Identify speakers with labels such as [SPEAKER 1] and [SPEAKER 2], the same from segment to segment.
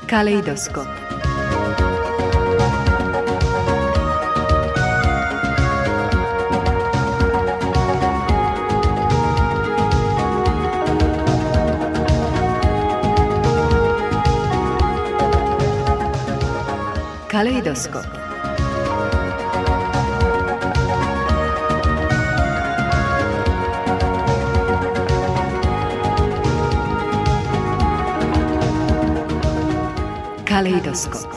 [SPEAKER 1] Kaleidoskop. Kaleidoskop. Kaleidoskop.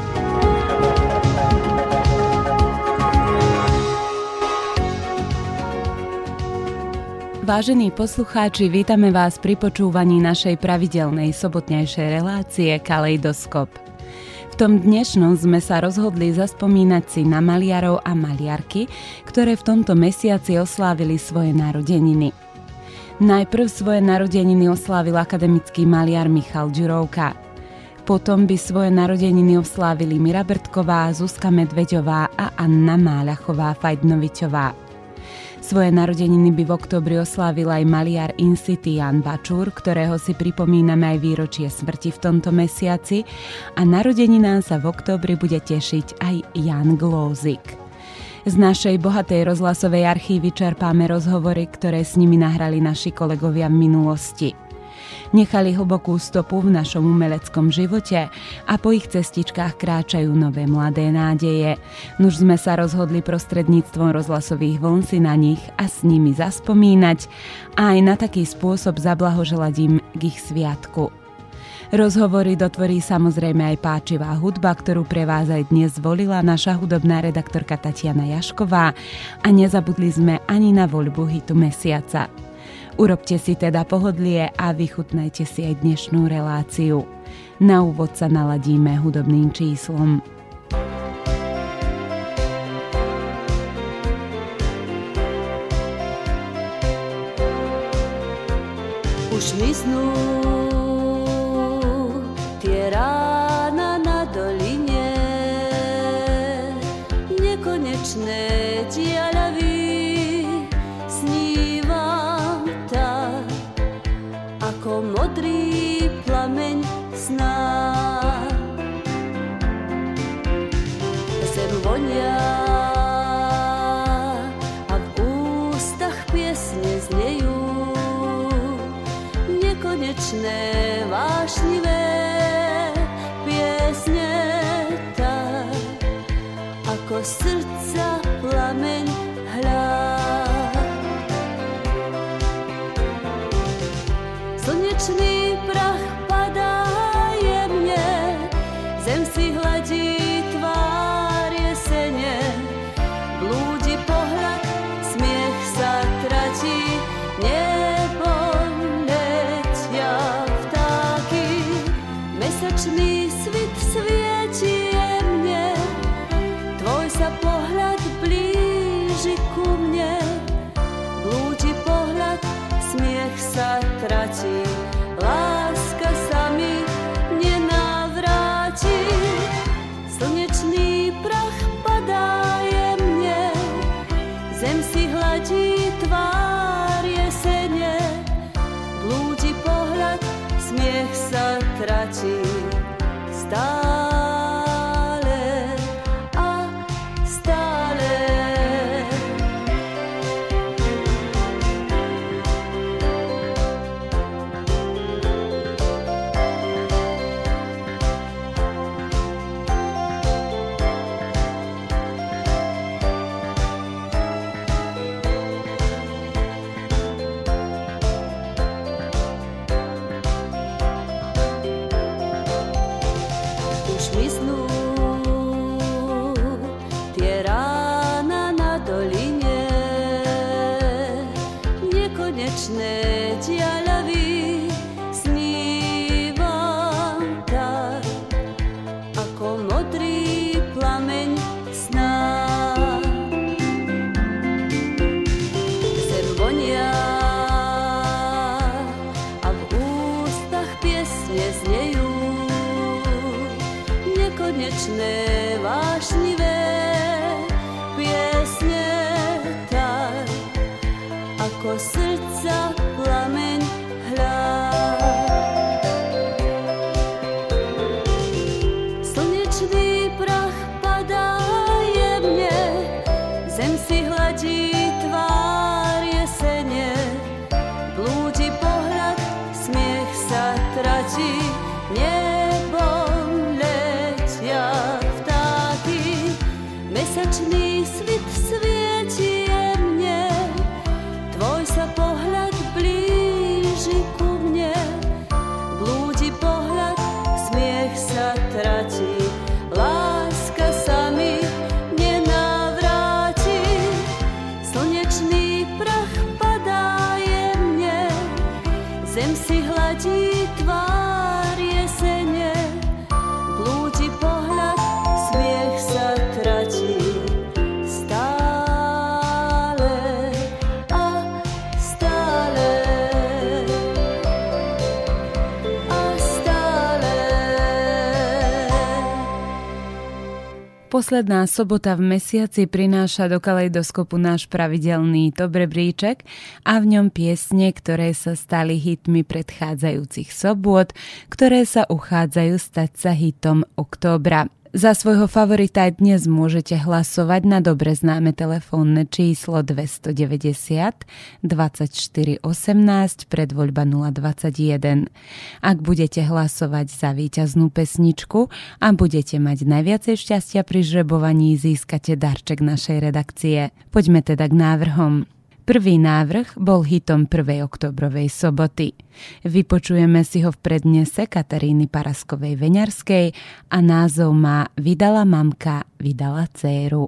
[SPEAKER 2] Vážení poslucháči, vítame vás pri počúvaní našej pravidelnej sobotnejšej relácie Kaleidoskop. V tom dnešnom sme sa rozhodli zaspomínať si na maliarov a maliarky, ktoré v tomto mesiaci oslávili svoje narodeniny. Najprv svoje narodeniny oslávil akademický maliar Michal Ďurovka. Potom by svoje narodeniny oslávili Mira Brtková, Zuzka Medveďová a Anna Máľachová-Fajdnovičová. Svoje narodeniny by v októbri oslávil aj maliar in situ Jan Bačúr, ktorého si pripomíname aj výročie smrti v tomto mesiaci, a narodeninám sa v októbri bude tešiť aj Jan Glózik. Z našej bohatej rozhlasovej archívy čerpáme rozhovory, ktoré s nimi nahrali naši kolegovia v minulosti. Nechali hlbokú stopu v našom umeleckom živote a po ich cestičkách kráčajú nové mladé nádeje. Nuž sme sa rozhodli prostredníctvom rozhlasových vln si na nich a s nimi zaspomínať a aj na taký spôsob zablahoželať im k ich sviatku. Rozhovory dotvorí samozrejme aj páčivá hudba, ktorú pre vás aj dnes zvolila naša hudobná redaktorka Tatiana Jašková, a nezabudli sme ani na voľbu hitu mesiaca. Urobte si teda pohodlie a vychutnajte si aj dnešnú reláciu. Na úvod sa naladíme hudobným číslom.
[SPEAKER 3] Už miznú tie rána na doline, nekonečné diaľavy. Ako modrý plameň sná, zem vonia a v ústach piesne znejú, nekonečné vášnivé piesne, tak ako srdca plameň hľa. Slnečný prach padá jemne, zem si hladí tvár jesene, blúdi pohľad, smiech sa tratí, nebo letia vtáky, mesačný svit svieti jemne, tvoj sa pohľad blíži ku mne, blúdi pohľad, smiech sa tratí, láska sa mi nenavráti. Slnečný prach padá jemne, zem si hladí tvár jesene, blúdi pohľad, smiech sa tratí, stále a stále. Diaľavy snívam tak, ako modrý plameň sná. Zem vonia a v ústach piesne znejú, nekonečné vášnivé piesne, tak ako srdca plameň hľa. zem si hladí tvár jesene, blúdi pohľad, smiech sa tratí.
[SPEAKER 2] Posledná sobota v mesiaci prináša do Kaleidoskopu náš pravidelný top rebríček a v ňom piesne, ktoré sa stali hitmi predchádzajúcich sobôt, ktoré sa uchádzajú stať sa hitom októbra. Za svojho favorita dnes môžete hlasovať na dobre známe telefónne číslo 290 24 18 predvoľba 021. Ak budete hlasovať za víťaznú pesničku a budete mať najviacej šťastia pri žrebovaní, získate darček našej redakcie. Poďme teda k návrhom. Prvý návrh bol hitom 1. októbrovej soboty. Vypočujeme si ho v prednese Kataríny Paraskovej-Veňarskej a názov má Vydala mamka, vydala dcéru.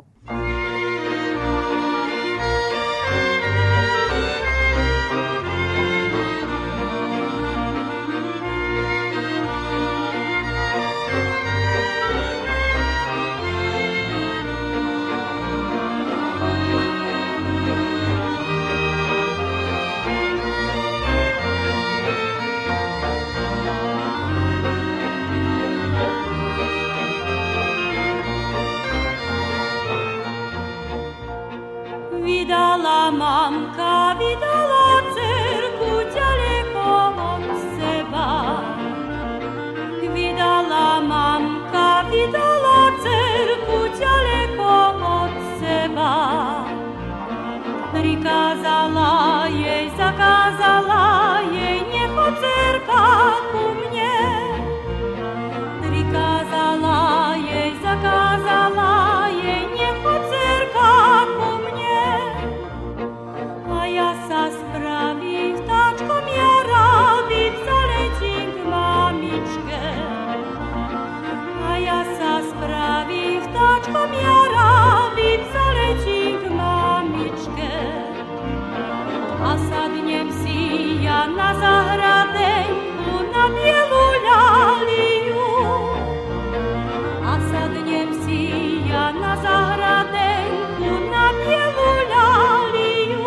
[SPEAKER 3] Vydala mamka, vydala dcerku ďaleko od seba. Vydala mamka, vydala dcerku ďaleko od seba. Prikázala jej, zakázala jej, nechoď dcerka ku mne. Prikázala jej, zakázala jej, nechoď dcerka ku mne. Ja sa spravím vtáčkom, ja rábim, zaletím k mamičke. A ja sa spravím vtáčkom, ja rábim, zaletím k mamičke. A sadnem si ja na zahradenku, na bielu ľaliu. A sadnem si ja na zahradenku, na bielu ľaliu.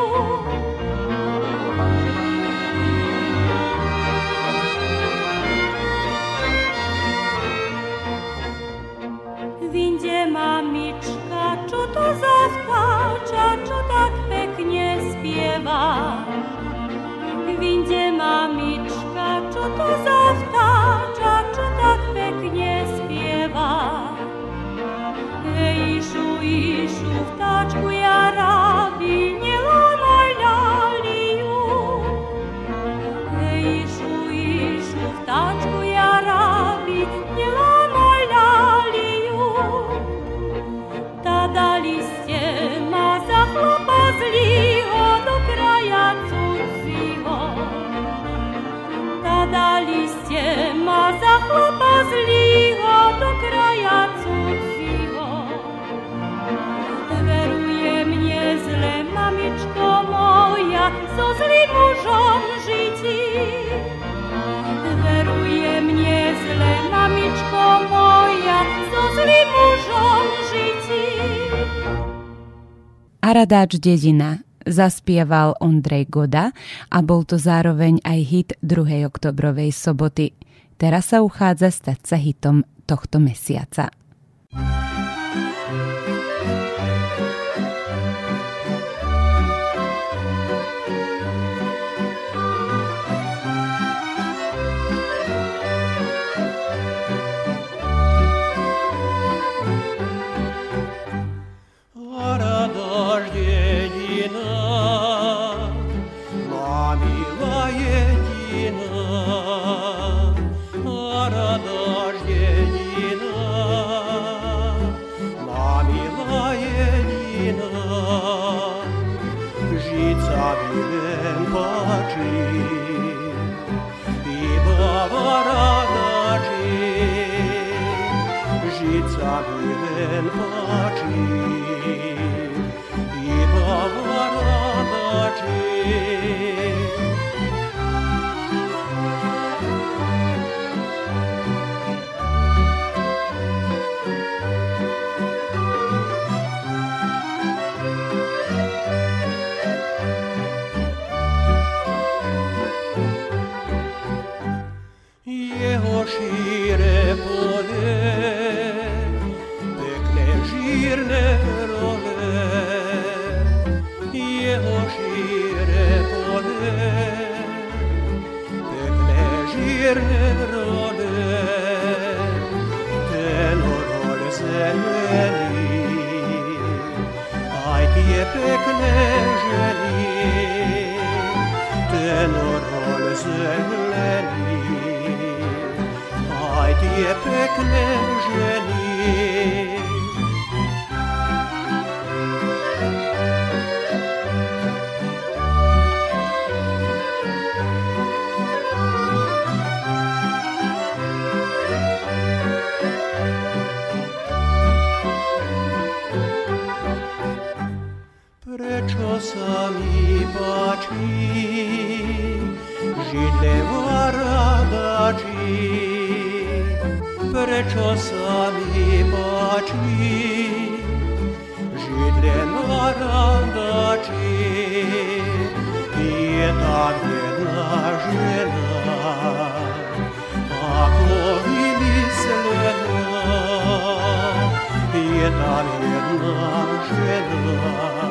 [SPEAKER 3] Vinde mamička, čo to za vtáča, čo tak pekne spieva? Vinde mamička, čo to za vtáča, čo tak pekne spieva? Hej, išu, vtáčku ja rábi, nelámaj ľaliu. Hej, išu, vtáčku ja rábi, nelámaj ľaliu. Dali ste ma za chlapa zlýho do kraja cudzího. Dali ste ma za chlapa zlýho do kraja cudzího. Veruje mne zle, mamičko moja, so zlým mužom žití. Veruje mne zle, mamičko moja, so zlým mužom žití.
[SPEAKER 2] Aradáč dedina zaspieval Ondrej Goda a bol to zároveň aj hit 2. októbrovej soboty. Teraz sa uchádza stať sa hitom tohto mesiaca.
[SPEAKER 4] čierne role, tenor zelený, aj tie pekné ženy, tenor zelený, aj tie pekné ženy. Prečo sa mi páči židleva radačí? Prečo sa mi páči židleva radačí? Je tam jedna žena, ako vymyslená. Je tam jedna žena,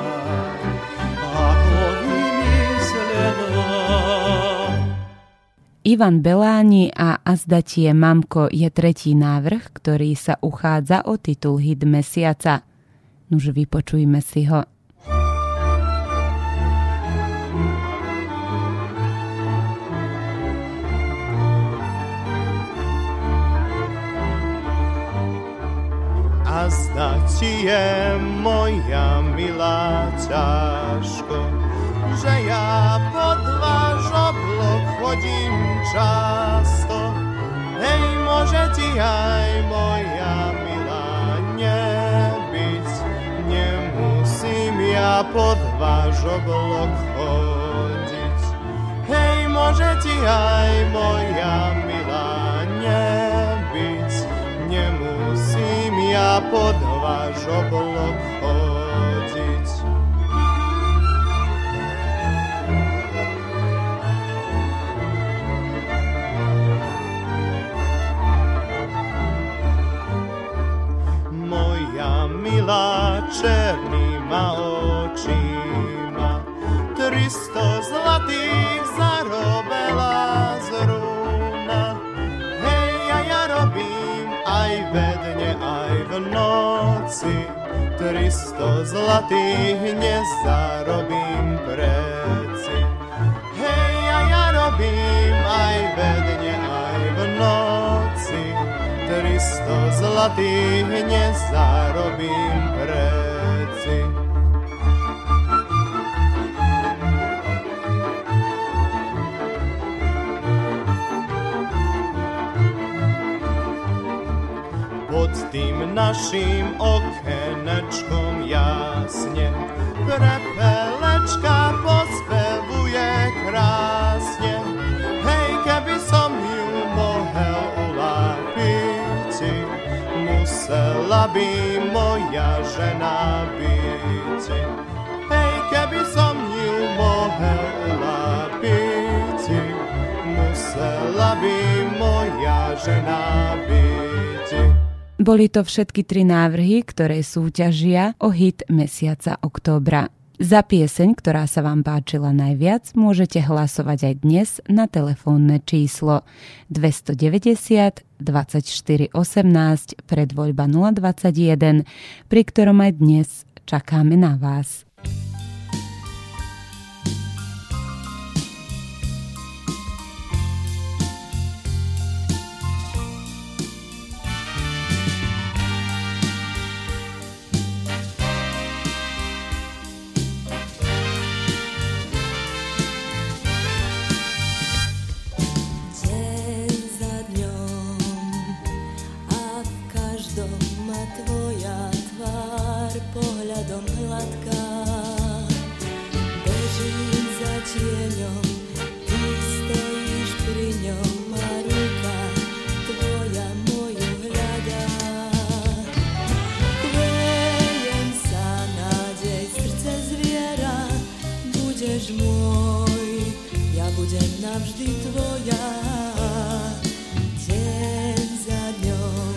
[SPEAKER 2] Ivan Beláni a Azda ti je mamko je tretí návrh, ktorý sa uchádza o titul Hit mesiaca. Nuž vypočujme si ho.
[SPEAKER 5] Azda ti je moja milá ťažko, že ja pod váš oblok chodím často. Hej, môže ti aj moja milá nebyť, nemusím ja pod váš oblok chodiť. Hej, môže ti aj moja milá nebyť, nemusím ja pod váš oblok chodiť. Milá černýma očíma, 300 zlatých zarobila z rúna. Hej, a ja robím aj ve dne, aj v noci, 300 zlatých nezarobím preci. Hej, a ja robím aj ve dne, aj v noci, 300 zlatých nezarobím preci. Pod tým naším okenečkom jasne prepelečka pospevuje krásne. Hej, keby som ju mohel ulápiť, musela by moja žena byť. Hej, keby som ju mohel ulápiť, musela by moja žena byť.
[SPEAKER 2] Boli to všetky 3 návrhy, ktoré súťažia o hit mesiaca októbra. Za pieseň, ktorá sa vám páčila najviac, môžete hlasovať aj dnes na telefónne číslo 290 24 18 predvoľba 021, pri ktorom aj dnes čakáme na vás.
[SPEAKER 6] Navždy tvoja, deň za dňom,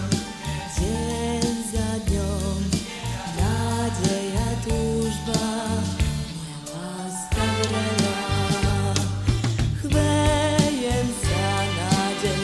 [SPEAKER 6] nádej a túžba, moja láska vrela. Chvejem sa nádej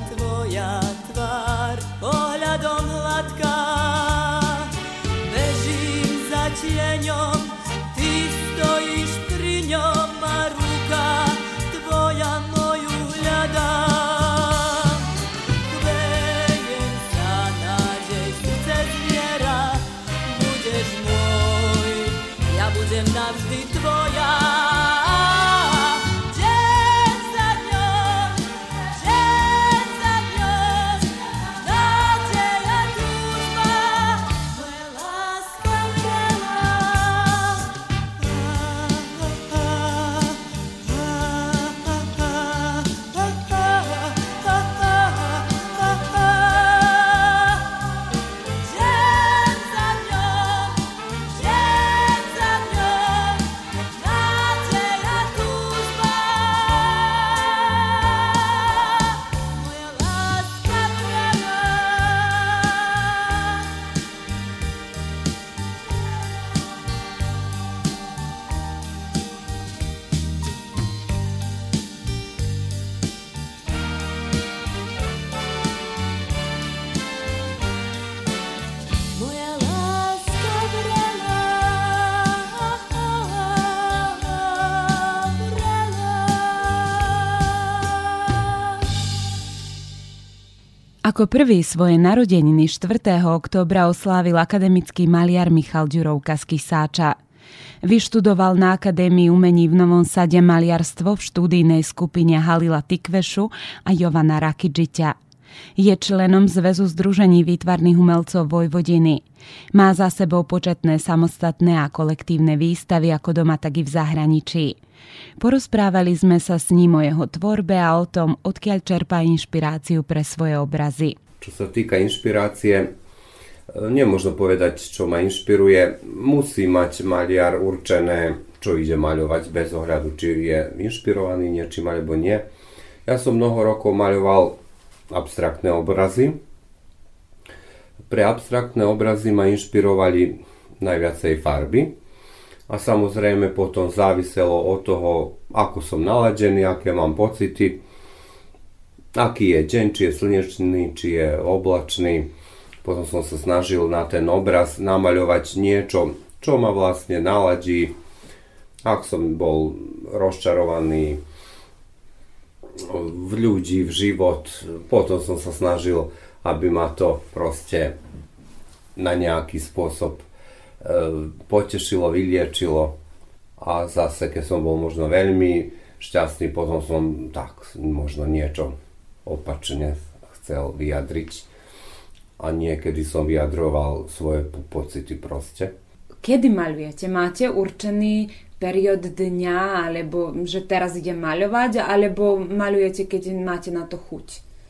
[SPEAKER 6] tvoja tvár pohľadom hladká. Bežím za tieňom, ty stojíš pri ňom a ruka tvoja moju hľadá. Chvejem sa, nádej srdce zviera, budeš môj, ja budem navždy tvoja.
[SPEAKER 2] Ako prvý svoje narodeniny 4. októbra oslávil akademický maliar Michal Ďurovka z Kisáča. Vyštudoval na Akadémii umení v Novom Sade maliarstvo v štúdijnej skupine Halila Tikvešu a Jovana Rakidžiťa. Je členom Zväzu združení výtvarných umelcov Vojvodiny. Má za sebou početné samostatné a kolektívne výstavy ako doma, tak i v zahraničí. Porozprávali sme sa s ním o jeho tvorbe a o tom, odkiaľ čerpá inšpiráciu pre svoje obrazy.
[SPEAKER 7] Čo sa týka inšpirácie, nemôžno povedať, čo ma inšpiruje. Musí mať maliar určené, čo ide maľovať bez ohľadu, či je inšpirovaný niečím alebo nie. Ja som mnoho rokov maľoval abstraktné obrazy. Pre abstraktné obrazy ma inšpirovali najviacej farby. A samozrejme potom záviselo od toho, ako som naladený, aké mám pocity, aký je deň, či je slnečný, či je oblačný. Potom som sa snažil na ten obraz namaľovať niečo, čo ma vlastne naladí. Ak som bol rozčarovaný v ľudí, v život, potom som sa snažil, aby ma to proste na nejaký spôsob potešilo, vyliečilo. A zase, keď som bol možno veľmi šťastný, potom som tak možno niečo opačne chcel vyjadriť. A niekedy som vyjadroval svoje pocity proste.
[SPEAKER 2] Kedy maľujete? Máte určený period dňa, alebo že teraz idem maľovať, alebo maľujete, keď máte na to chuť?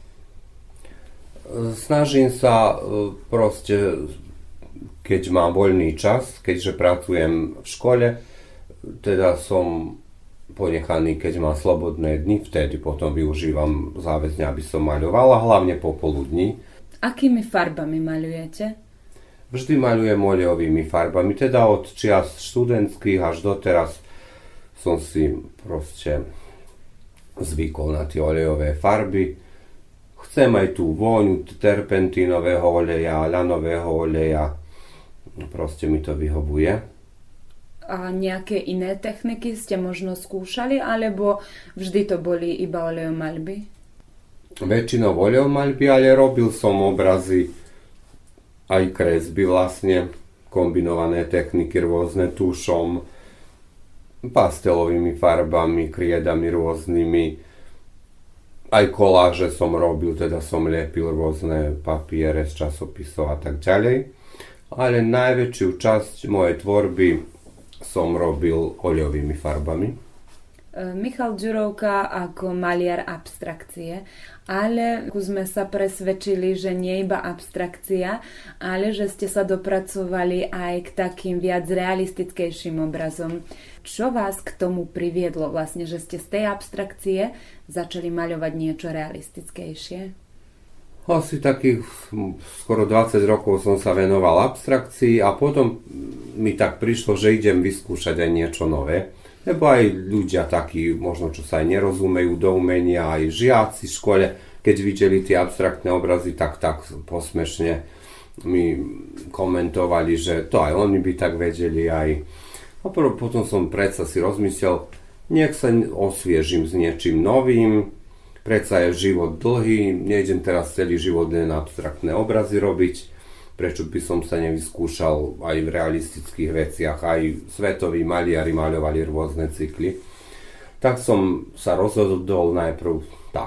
[SPEAKER 7] Snažím sa proste, keď mám voľný čas, keďže pracujem v škole, teda som ponechaný, keď mám slobodné dni, vtedy potom využívam záväzne, aby som maľoval, a hlavne popoludní.
[SPEAKER 2] Akými farbami maľujete?
[SPEAKER 7] Vždy maľujem olejovými farbami, teda od čias študentských až doteraz som si proste zvykol na tie olejové farby. Chcem aj tú vôňu terpentínového oleja, ľanového oleja, proste mi to vyhovuje.
[SPEAKER 2] A nejaké iné techniky ste možno skúšali, alebo vždy to boli iba olejomaľby?
[SPEAKER 7] Väčšinou olejomaľby, ale robil som obrazy aj kresby vlastne, kombinované techniky rôzne, tušom, pastelovými farbami, kriedami rôznymi. Aj koláže som robil, teda som lepil rôzne papiere z časopisov a tak ďalej. Ale najväčšiu časť mojej tvorby som robil oľovými farbami.
[SPEAKER 2] Michal Ďurovka ako maliar abstrakcie, ale sme sa presvedčili, že nie iba abstrakcia, ale že ste sa dopracovali aj k takým viac realistickejším obrazom. Čo vás k tomu priviedlo vlastne, že ste z tej abstrakcie začali maľovať niečo realistickejšie?
[SPEAKER 7] Asi takých skoro 20 rokov som sa venoval abstrakcii a potom mi tak prišlo, že idem vyskúšať aj niečo nové. lebo aj ľudia takí, možno čo sa aj nerozumejú do umenia, aj žiaci v škole, keď videli tie abstraktné obrazy, tak posmešne mi komentovali, že to aj oni by tak vedeli aj. A potom som predsa si rozmyslel, nech sa osviežim s niečím novým, predsa je život dlhý, nejdem teraz celý život len abstraktné obrazy robiť, prečo by som sa nevyskúšal aj v realistických veciach, aj svetoví maliari maľovali rôzne cykly. Tak som sa rozhodol najprv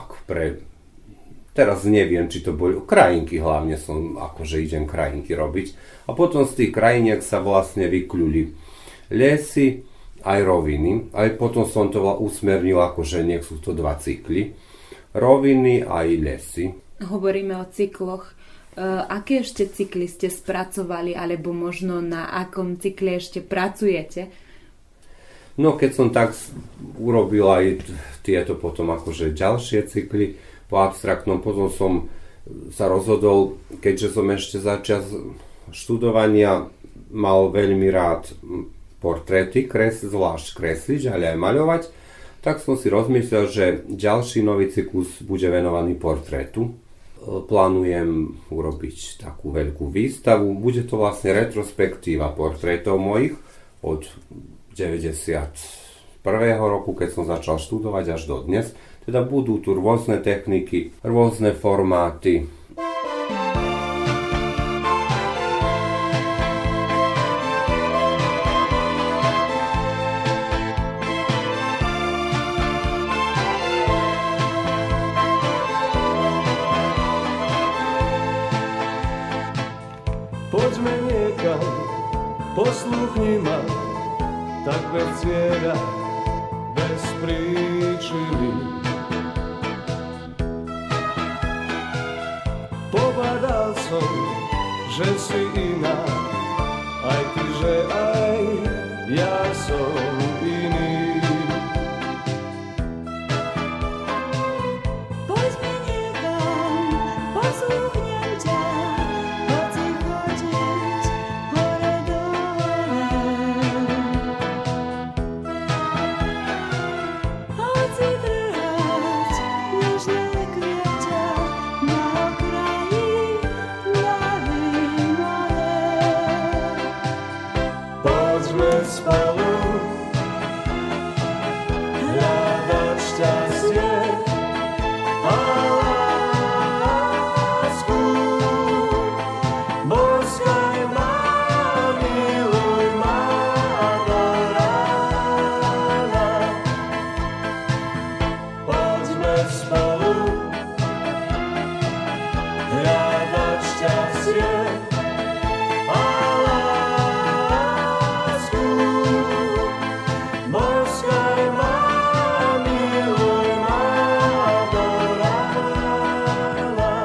[SPEAKER 7] teraz neviem, či to boli krajinky, hlavne som akože idem krajinky robiť. A potom z tých krajiniek sa vlastne vykľuli lesy, aj roviny. Aj potom som to usmernil, akože nech sú to 2 cykly. Roviny aj lesy.
[SPEAKER 2] Hovoríme o cykloch. Aké ešte cykly ste spracovali, alebo možno na akom cykle ešte pracujete?
[SPEAKER 7] No keď som tak urobil aj tieto potom akože ďalšie cykly po abstraktnom, potom som sa rozhodol, keďže som ešte začas študovania mal veľmi rád portréty, zvlášť kresliť, ale aj maľovať, tak som si rozmyslel, že ďalší nový cyklus bude venovaný portrétu. Plánujem urobiť takú veľkú výstavu. Bude to vlastne retrospektíva portrétov mojich od 91. roku, keď som začal študovať až do dnes. Teda budú tu rôzne techniky, rôzne formáty.
[SPEAKER 8] Poďme niekam, posluchni ma, tak bez cieľa, bez príčiny. Povedal som, že si iná, aj ty, že aj ja som iný.
[SPEAKER 3] Poďme niekam, posluchnem ťa, hoci chodiť hore dole. Hoci trhať nežné kvěťa na okraji hlavy mojej.
[SPEAKER 8] Poďme spolu hľadať šťastie a lásku. Boskaj ma, miluj ma do rána. Poďme spolu hľadať šťastie a lásku. Boskaj ma, miluj ma do rána.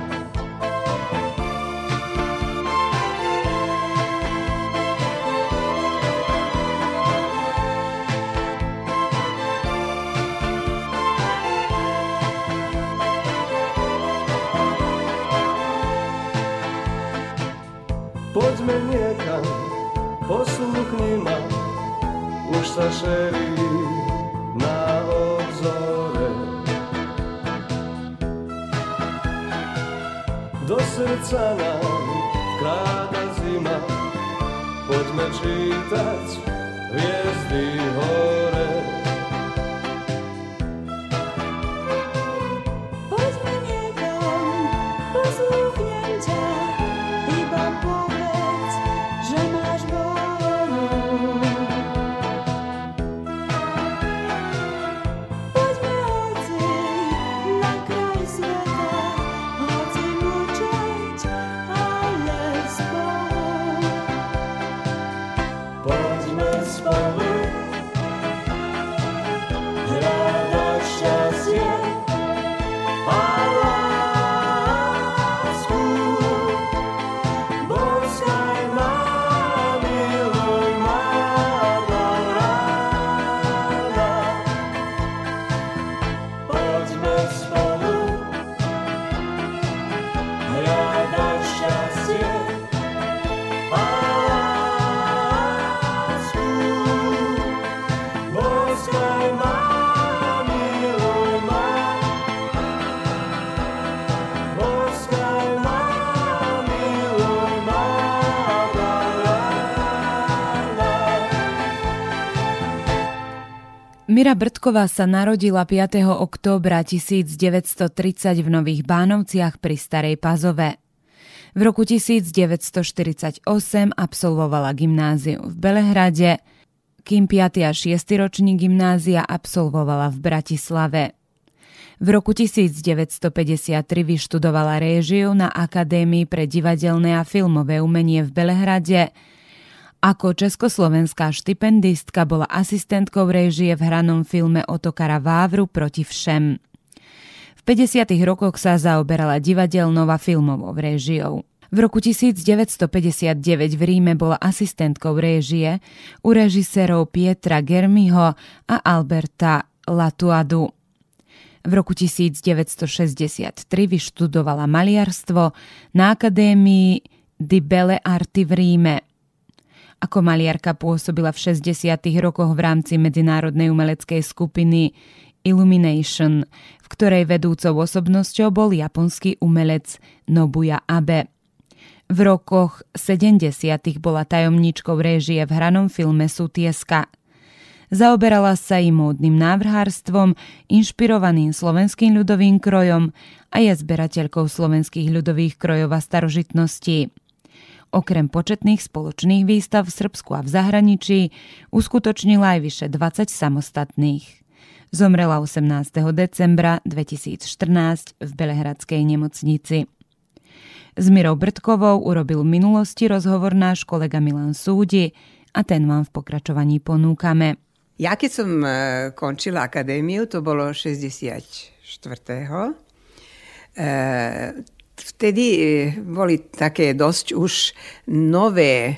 [SPEAKER 8] Poďme niekam, posluchni ma, už sa šerí na obzore. Do srdca nám vkráda zima, poďme čítať hviezdy hore.
[SPEAKER 3] Poďme niekam, posluchnem ťa, iba povedz, že máš vôľu. Poďme hoci na kraj sveta, hoci mlčať, ale spolu.
[SPEAKER 8] Poďme spolu
[SPEAKER 2] Mira Brdková sa narodila 5. októbra 1930 v Nových Bánovciach pri Starej Pazove. V roku 1948 absolvovala gymnázium v Belehrade, kým 5. a 6. ročník gymnázia absolvovala v Bratislave. V roku 1953 vyštudovala réžiu na Akadémii pre divadelné a filmové umenie v Belehrade. Ako československá štipendistka bola asistentkou réžie v hranom filme Ottokara Vávru Proti všem. V 50. rokoch sa zaoberala divadelnou a filmovou réžiou. V roku 1959 v Ríme bola asistentkou réžie u režisérov Pietra Germiho a Alberta Latuadu. V roku 1963 vyštudovala maliarstvo na Akadémii di Belle Arti v Ríme. Ako maliarka pôsobila v 60. rokoch v rámci medzinárodnej umeleckej skupiny Illumination, v ktorej vedúcou osobnosťou bol japonský umelec Nobuya Abe. V rokoch 70. bola tajomníčkou réžie v hranom filme Sutieska. Zaoberala sa i módnym návrhárstvom, inšpirovaným slovenským ľudovým krojom a je zberateľkou slovenských ľudových krojov a starožitností. Okrem početných spoločných výstav v Srbsku a v zahraničí uskutočnila aj vyše 20 samostatných. Zomrela 18. decembra 2014 v Belehradskej nemocnici. S Mirou Brdkovou urobil v minulosti rozhovor náš kolega Milan Súdi a ten vám v pokračovaní ponúkame.
[SPEAKER 9] Ja keď som končila akadémiu, to bolo 64. Vtedy boli také dosť už nové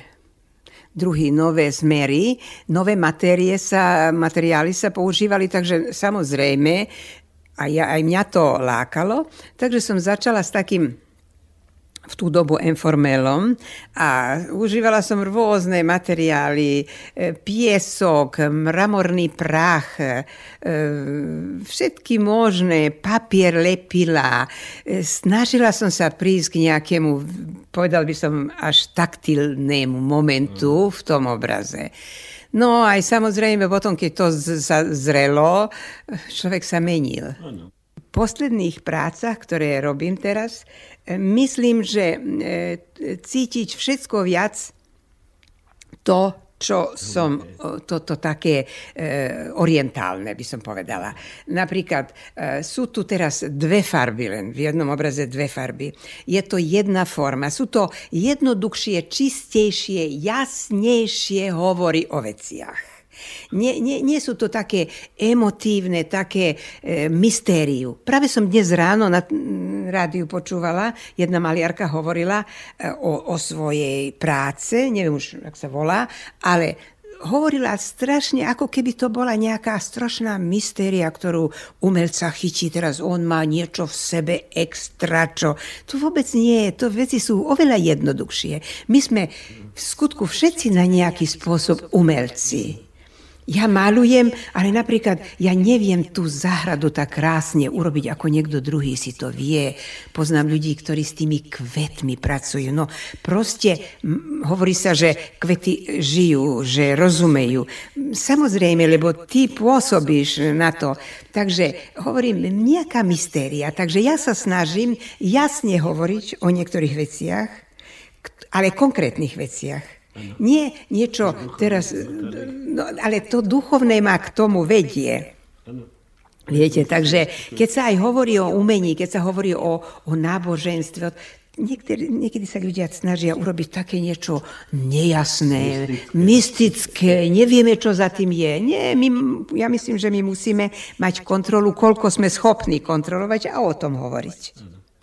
[SPEAKER 9] smery, nové materiály sa používali, takže samozrejme aj mňa to lákalo, takže som začala s takým v tú dobu informelom a užívala som rôzne materiály, piesok, mramorný prach, všetky možné, papier lepila. Snažila som sa prísť k nejakému, povedal by som, až taktilnému momentu v tom obraze. No aj samozrejme potom, keď to zrelo, človek sa menil. V posledných prácach, ktoré robím teraz, myslím, že cítiť všetko viac to, čo som, to také orientálne, by som povedala. Napríklad sú tu teraz dve farby, len v jednom obraze dve farby. Je to jedna forma. Sú to jednoduchšie, čistejšie, jasnejšie hovory o veciach. Nie sú to také emotívne, také mystériu. Práve som dnes ráno na rádiu počúvala, jedna maliarka hovorila o svojej práce, neviem už, jak sa volá, ale hovorila strašne, ako keby to bola nejaká strašná mystéria, ktorú umelca chytí. Teraz on má niečo v sebe extra, čo... To vôbec nie je. To veci sú oveľa jednoduchšie. My sme v skutku všetci na nejaký spôsob umelci. Ja malujem, ale napríklad ja neviem tú záhradu tak krásne urobiť, ako niekto druhý si to vie. Poznám ľudí, ktorí s tými kvetmi pracujú. No proste hovorí sa, že kvety žijú, že rozumejú. Samozrejme, lebo ty pôsobíš na to. Takže hovorím, nejaká mystéria. Takže ja sa snažím jasne hovoriť o niektorých veciach, ale konkrétnych veciach. Nie niečo teraz, no, ale to duchovné ma k tomu vedie. Viete, takže keď sa aj hovorí o umení, keď sa hovorí o náboženstve, niekedy sa ľudia snažia urobiť také niečo nejasné, mystické, nevieme, čo za tým je. Nie, ja myslím, že my musíme mať kontrolu, koľko sme schopní kontrolovať a o tom hovoriť.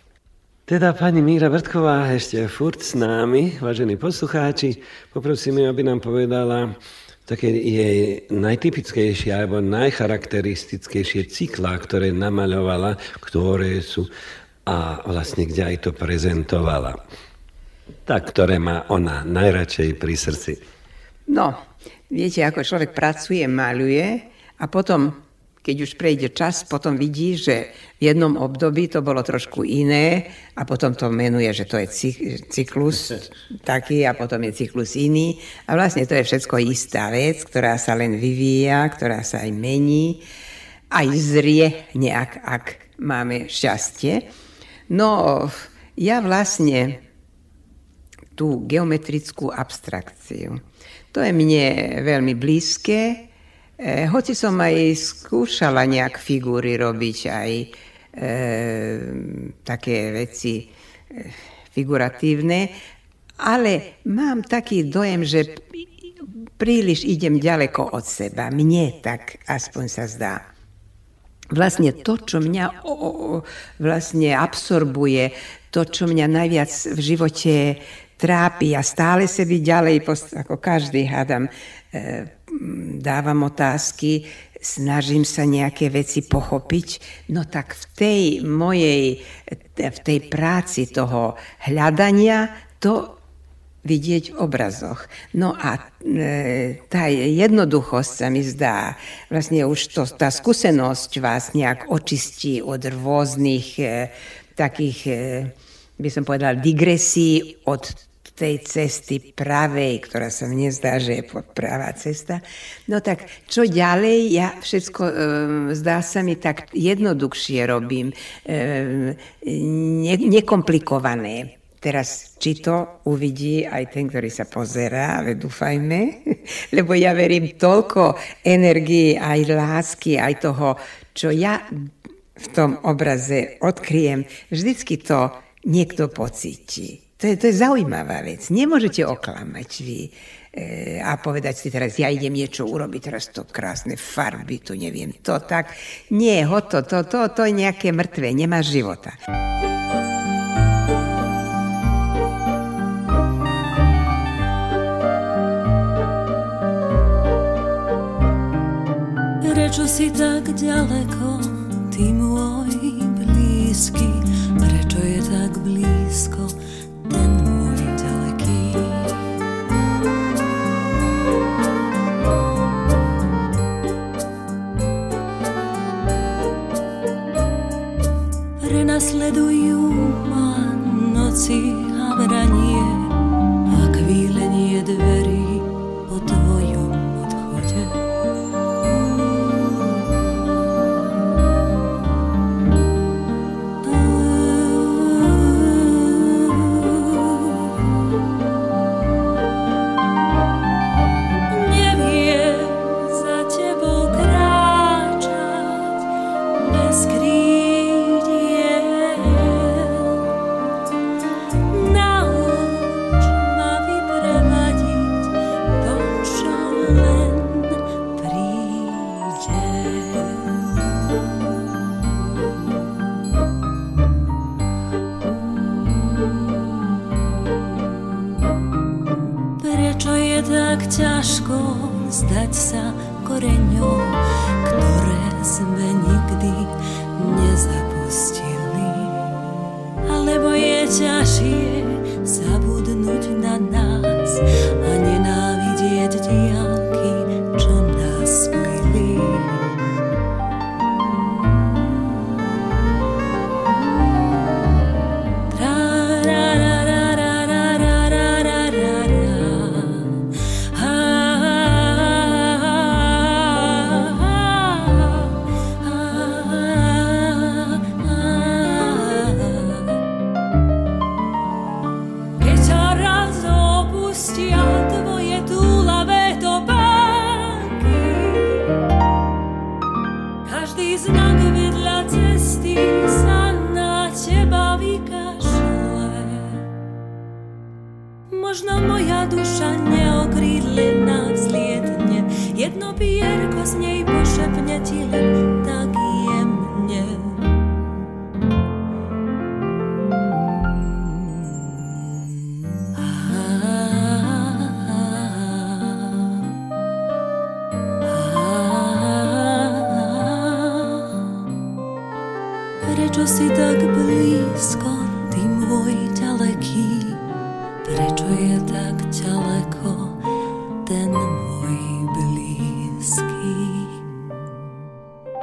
[SPEAKER 10] Teda pani Míra Brdková ešte furt s námi, vážení poslucháči. Poprosím ju, aby nám povedala také jej najtypickejšie alebo najcharakteristickejšie cyklá, ktoré namaľovala, ktoré sú a vlastne kde aj to prezentovala. Tak, ktoré má ona najradšej pri srdci.
[SPEAKER 9] No, viete, ako človek pracuje, maľuje a potom, keď už prejde čas, potom vidí, že v jednom období to bolo trošku iné a potom to menuje, že to je cyklus taký a potom je cyklus iný. A vlastne to je všetko istá vec, ktorá sa len vyvíja, ktorá sa aj mení, aj zrie nejak, ak máme šťastie. No, ja vlastne tú geometrickú abstrakciu, to je mne veľmi blízke. Hoci som aj skúšala nejak figúry robiť, aj také veci figuratívne, ale mám taký dojem, že príliš idem ďaleko od seba. Mne tak aspoň sa zdá. Vlastne to, čo mňa vlastne absorbuje, to, čo mňa najviac v živote trápi a stále sa byť ďalej, ako každý hádam, dávam otázky, snažím sa nejaké veci pochopiť, no tak v tej práci toho hľadania to vidieť v obrazoch. No a tá jednoduchosť sa mi zdá, vlastne už tá skúsenosť vás nejak očistí od rôznych takých, by som povedala, digresí od tej cesty pravej, ktorá sa mne zdá, že je pravá cesta. No tak, čo ďalej? Ja všetko, zdá sa mi, tak jednoduchšie robím, nekomplikované. Teraz, či to uvidí aj ten, ktorý sa pozerá, ale dúfajme, lebo ja verím toľko energii, aj lásky, aj toho, čo ja v tom obraze odkryjem, vždycky to niekto pocíti. To je zaujímavá vec. Nemôžete oklamať vy a povedať si teraz, ja idem niečo urobiť, teraz to krásne farby, tu neviem, to tak. Nie, to je nejaké mŕtve, nemá života.
[SPEAKER 6] Prečo si tak ďaleko, ty môj blízky? Prečo je tak blízko ten môj ďaleký? Prenasledujú ma noci a vranie a kvílenie dverí po tvojom odchode. Ťažko zdať sa koreňom, ktoré sme nikdy nezapustili. Alebo je ťažšie zabudnúť na nás a nenávidieť diaľky, čo nás spojili. Možno moja duša neokrídlená vzlietne, jedno pierko z nej pošepne ti len tak jemne. Prečo si tak blízko, ty môj ďaleký? Prečo je tak ďaleko ten môj blízky?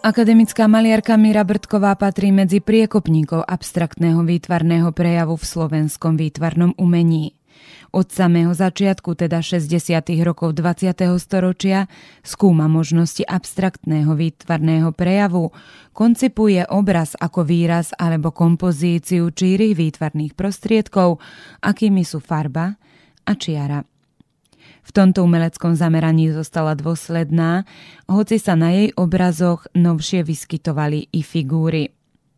[SPEAKER 2] Akademická maliarka Míra Brtková patrí medzi priekopníkov abstraktného výtvarného prejavu v slovenskom výtvarnom umení. Od samého začiatku, teda 60. rokov 20. storočia, skúma možnosti abstraktného výtvarného prejavu, koncipuje obraz ako výraz alebo kompozíciu čírých výtvarných prostriedkov, akými sú farba a čiara. V tomto umeleckom zameraní zostala dôsledná, hoci sa na jej obrazoch novšie vyskytovali i figúry.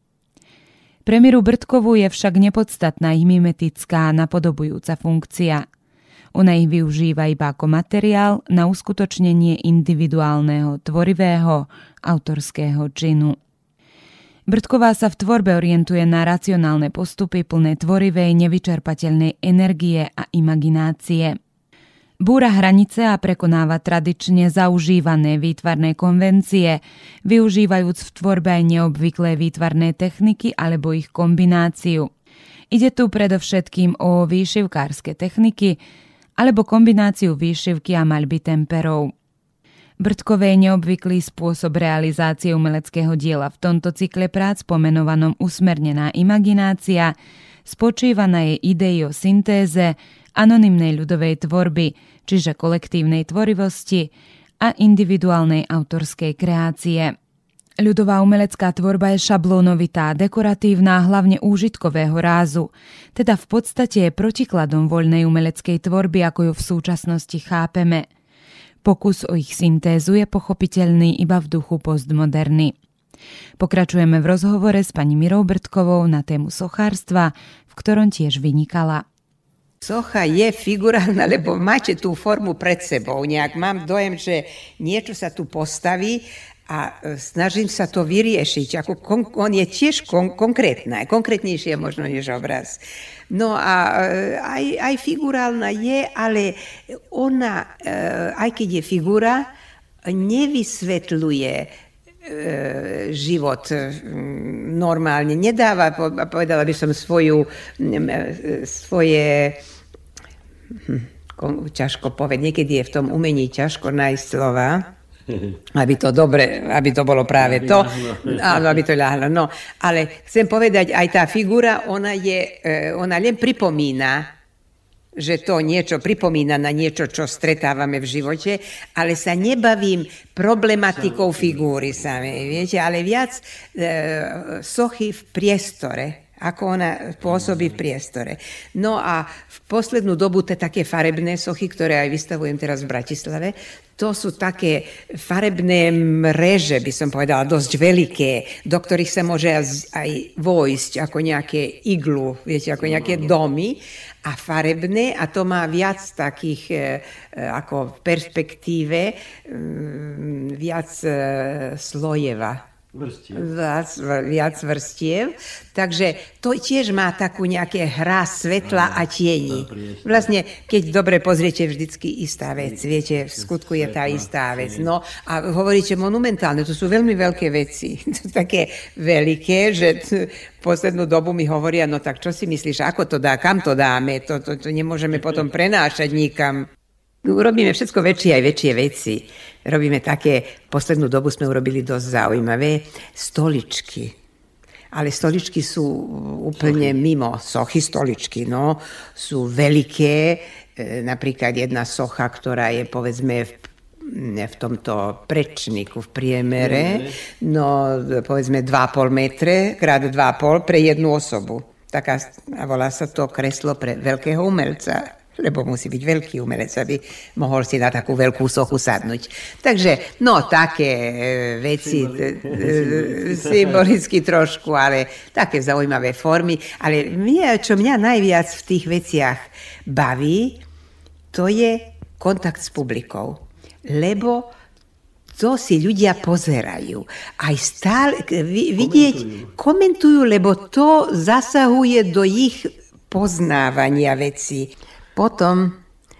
[SPEAKER 2] Pre Míru Brtkovú je však nepodstatná ich mimetická napodobujúca funkcia. Ona ich využíva iba ako materiál na uskutočnenie individuálneho, tvorivého, autorského činu. Brtková sa v tvorbe orientuje na racionálne postupy plné tvorivej, nevyčerpateľnej energie a imaginácie. Búra hranice a prekonáva tradične zaužívané výtvarné konvencie, využívajúc v tvorbe aj neobvyklé výtvarné techniky alebo ich kombináciu. Ide tu predovšetkým o výšivkárske techniky alebo kombináciu výšivky a maľby temperov. Brtkovej neobvyklý spôsob realizácie umeleckého diela v tomto cykle prác pomenovanom Usmernená imaginácia spočíva na jej idei o syntéze anonymnej ľudovej tvorby, čiže kolektívnej tvorivosti a individuálnej autorskej kreácie. Ľudová umelecká tvorba je šablónovitá, dekoratívna a hlavne úžitkového rázu, teda v podstate je protikladom voľnej umeleckej tvorby, ako ju v súčasnosti chápeme. Pokus o ich syntézu je pochopiteľný iba v duchu postmoderny. Pokračujeme v rozhovore s pani Mírou Brtkovou na tému sochárstva, v ktorom tiež vynikala.
[SPEAKER 9] Socha je figurálna, lebo máte tú formu pred sebou. Nejak mám dojem, že niečo sa tu postaví a snažím sa to vyriešiť. On je tiež konkrétnejšie možno než obraz. No a aj figurálna je, ale ona, aj keď je figura, nevysvetľuje život normálne. Nedáva, povedala by som svoje ťažko povedať, niekedy je v tom umení ťažko nájsť slova, aby to bolo práve to, áno, aby to ľahlo. No, ale chcem povedať, aj tá figura, ona len pripomína, že to niečo pripomína na niečo, čo stretávame v živote, ale sa nebavím problematikou figúry samej, viete, ale viac sochy v priestore, ako ona pôsobí v priestore. No a v poslednú dobu tie také farebné sochy, ktoré aj vystavujem teraz v Bratislave, to sú také farebné mreže, by som povedala, dosť veľké, do ktorých sa môže aj vojsť ako nejaké iglu, viete, ako nejaké domy a farebné, a to má viac takých ako v perspektíve viac slojeva. Viac vrstiev. Takže to tiež má takú nejaké hra svetla a tieni. Vlastne, keď dobre pozriete, vždycky istá vec. Viete, v skutku je tá istá vec. No a hovoríte monumentálne, to sú veľmi veľké veci. To také veľké, že poslednú dobu mi hovoria, no tak čo si myslíš, ako to dá, kam to dáme? To nemôžeme potom prenášať nikam. Urobíme všetko väčšie aj väčšie veci. Robíme také, poslednú dobu sme urobili dosť zaujímavé stoličky. Ale stoličky sú úplne mimo sochy stoličky, no. Sú veľké, napríklad jedna socha, ktorá je povedzme v tomto prečníku v priemere, no povedzme 2,5 metre krát 2,5 pre jednu osobu. Taká, a volá sa to kreslo pre veľkého umelca, lebo musí byť veľký umelec, aby mohol si na takú veľkú sochu sadnúť. Takže, no, také veci, symbolicky trošku, ale také zaujímavé formy. Ale čo mňa najviac v tých veciach baví, to je kontakt s publikou. Lebo to si ľudia pozerajú. Aj stále vidieť, komentujú, lebo to zasahuje do ich poznávania vecí. Potom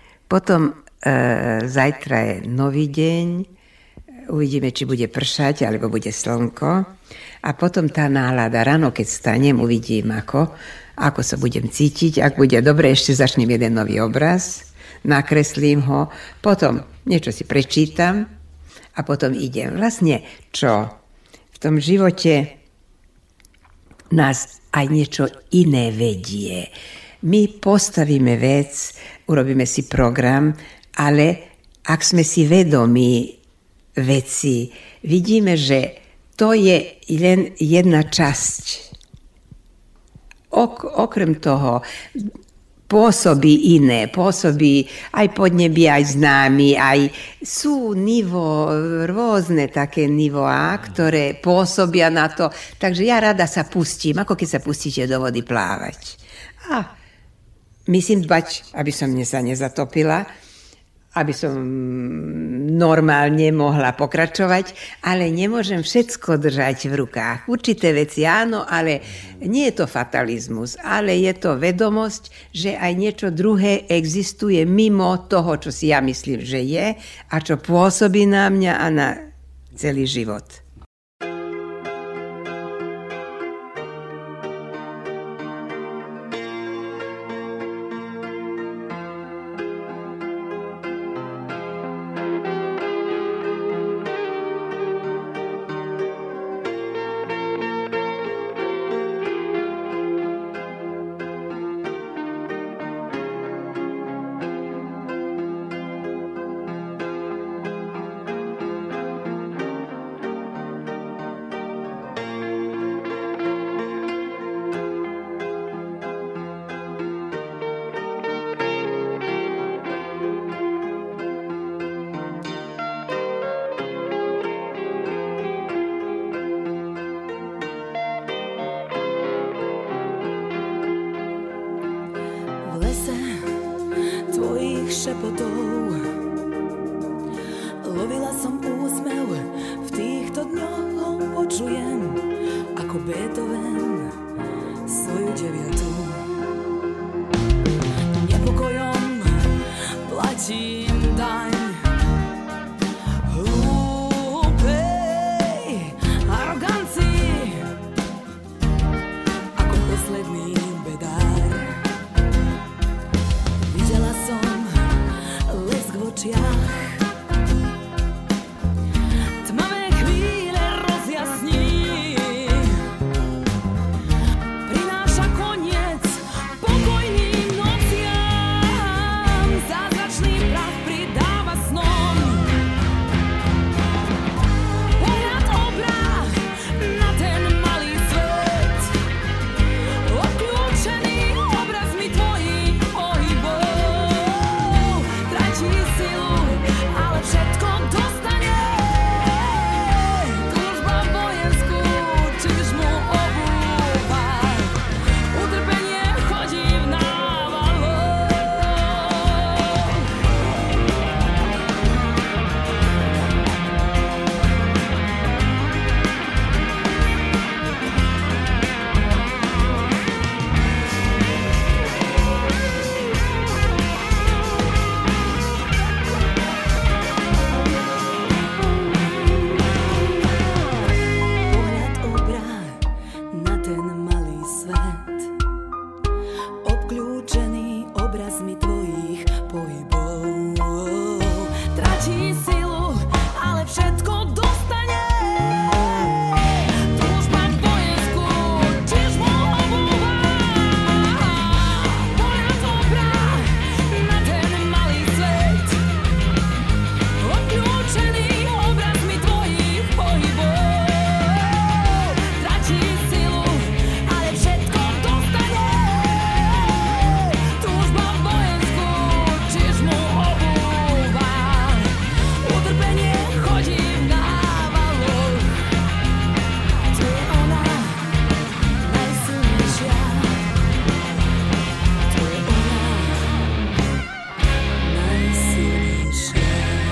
[SPEAKER 9] zajtra je nový deň, uvidíme, či bude pršať, alebo bude slnko. A potom tá nálada, ráno, keď stanem, uvidím, ako sa budem cítiť. Ak bude dobre, ešte začnem jeden nový obraz, nakreslím ho, potom niečo si prečítam a potom idem. Vlastne čo? tom živote nás aj niečo iné vedie. My postavíme vec, urobíme si program, ale ak sme si vedomí veci, vidíme, že to je len jedna časť. Okrem toho pôsobí iné, pôsobí aj podnebie, aj s nami, aj sú rôzne také nivoá, ktoré pôsobia na to. Takže ja rada sa pustím, ako keď sa pustíte do vody plávať. A myslím dbať, aby som sa nezatopila, aby som normálne mohla pokračovať, ale nemôžem všetko držať v rukách. Určité veci áno, ale nie je to fatalizmus, ale je to vedomosť, že aj niečo druhé existuje mimo toho, čo si ja myslím, že je a čo pôsobí na mňa a na celý život.
[SPEAKER 6] Šepotov. Lovila som úsmev, v týchto dňoch počujem, ako Beethoven svoju 9. Nepokojom platím daň hlúpej arogancii, ako posledný bedár. Videla som lesk v očiach, tmavé chvíle rozjasní, prináša koniec pokojným nociam, zázračný prach pridáva snom. Pohľad obráh na ten malý svet, odkľúčený obrazmi tvojich pohybov, tratí silu, ale všetko dostane. Túžba vojenskú čižmu obúva, utrpenie chodí v návaloch. Pohľad obráh na ten malý svet, obklúčený obrazmi tvojich pohybov, tratí silu, ale všetko dostane. Túžba vojenskú čižmu obúva, pohľad obráh na ten malý svet, odklúčený obrazmi tvojich pohybov, tratí silu, ale všetko dostane. Túžba vojenskú čižmu obúva, utrpenie chodí v návaloch. To je ona, najsilnejšia. To je ona, najsilnejšia.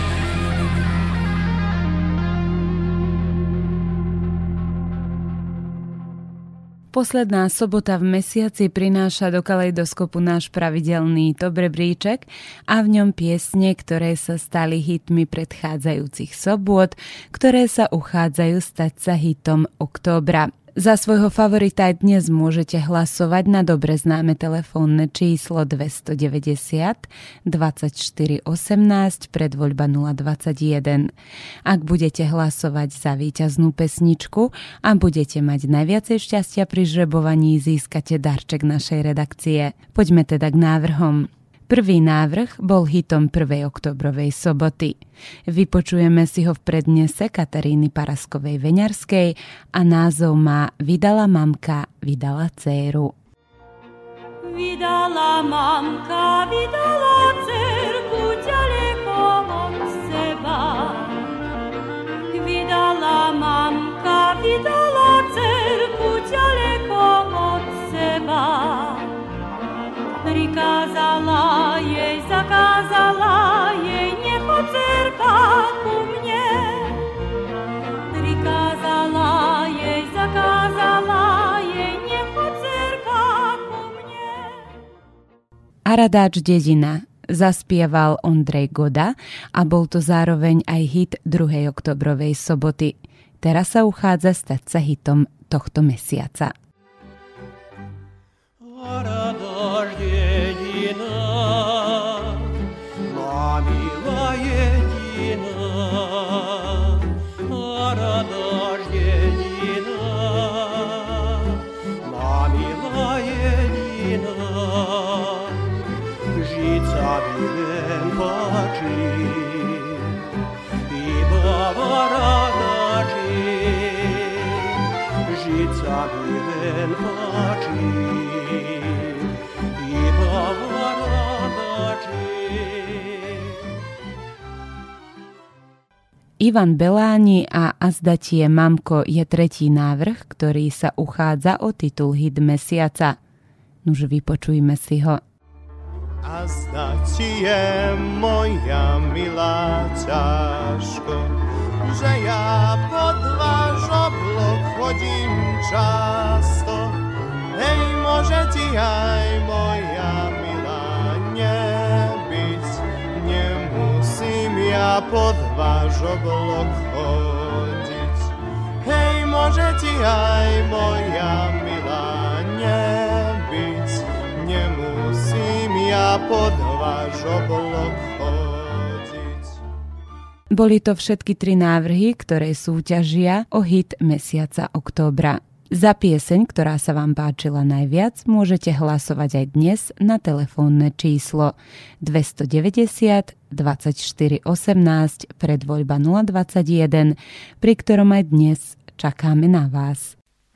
[SPEAKER 2] Posledná sobota v mesiaci prináša do Kaleidoskopu náš pravidelný top rebríček a v ňom piesne, ktoré sa stali hitmi predchádzajúcich sobôt, ktoré sa uchádzajú stať sa hitom októbra. Za svojho favorita aj dnes môžete hlasovať na dobre známe telefónne číslo 290 24 18 predvoľba 021. Ak budete hlasovať za víťaznú pesničku a budete mať najviacej šťastia pri žrebovaní, získate darček našej redakcie. Poďme teda k návrhom. Prvý návrh bol hitom 1. októbrovej soboty. Vypočujeme si ho v prednese Kataríny Paraskovej-Veňarskej a názov má Vydala mamka, vydala dcéru.
[SPEAKER 3] Vydala mamka, vydala dcerku ďaleko od seba. Vydala mamka, vydala dcerku ďaleko od seba. Prikázala jej, zakázala jej, nechoď dcerka ku mne. Prikázala jej, zakázala jej, nechoď dcerka ku mne.
[SPEAKER 2] Aradáč dedina zaspieval Ondrej Goda a bol to zároveň aj hit 2. októbrovej soboty. Teraz sa uchádza stať sa hitom tohto mesiaca.
[SPEAKER 4] Aradáč dedina, mamila jedina. Aradáč dedina, mamila jedina. Žiť sa len páči, iba v Aradáči. Žiť sa len páči,
[SPEAKER 2] Ivan Beláni a Azdatie mamko je tretí návrh, ktorý sa uchádza o titul hit mesiaca. Nuž vypočujme si ho.
[SPEAKER 5] Azdatie moja milá, ťažko, že ja pod váš oblok chodím často. Hej, môže ti aj moja milá nebyť, nemusím ja pod váš oblok chodiť. Hej, môže ti aj moja milá nebyť, nemusím ja pod váš oblok chodiť.
[SPEAKER 2] Boli to všetky tri návrhy, ktoré súťažia o hit mesiaca októbra. Za pieseň, ktorá sa vám páčila najviac, môžete hlasovať aj dnes na telefónne číslo 290 24 18 predvoľba 021, pri ktorom aj dnes čakáme na vás.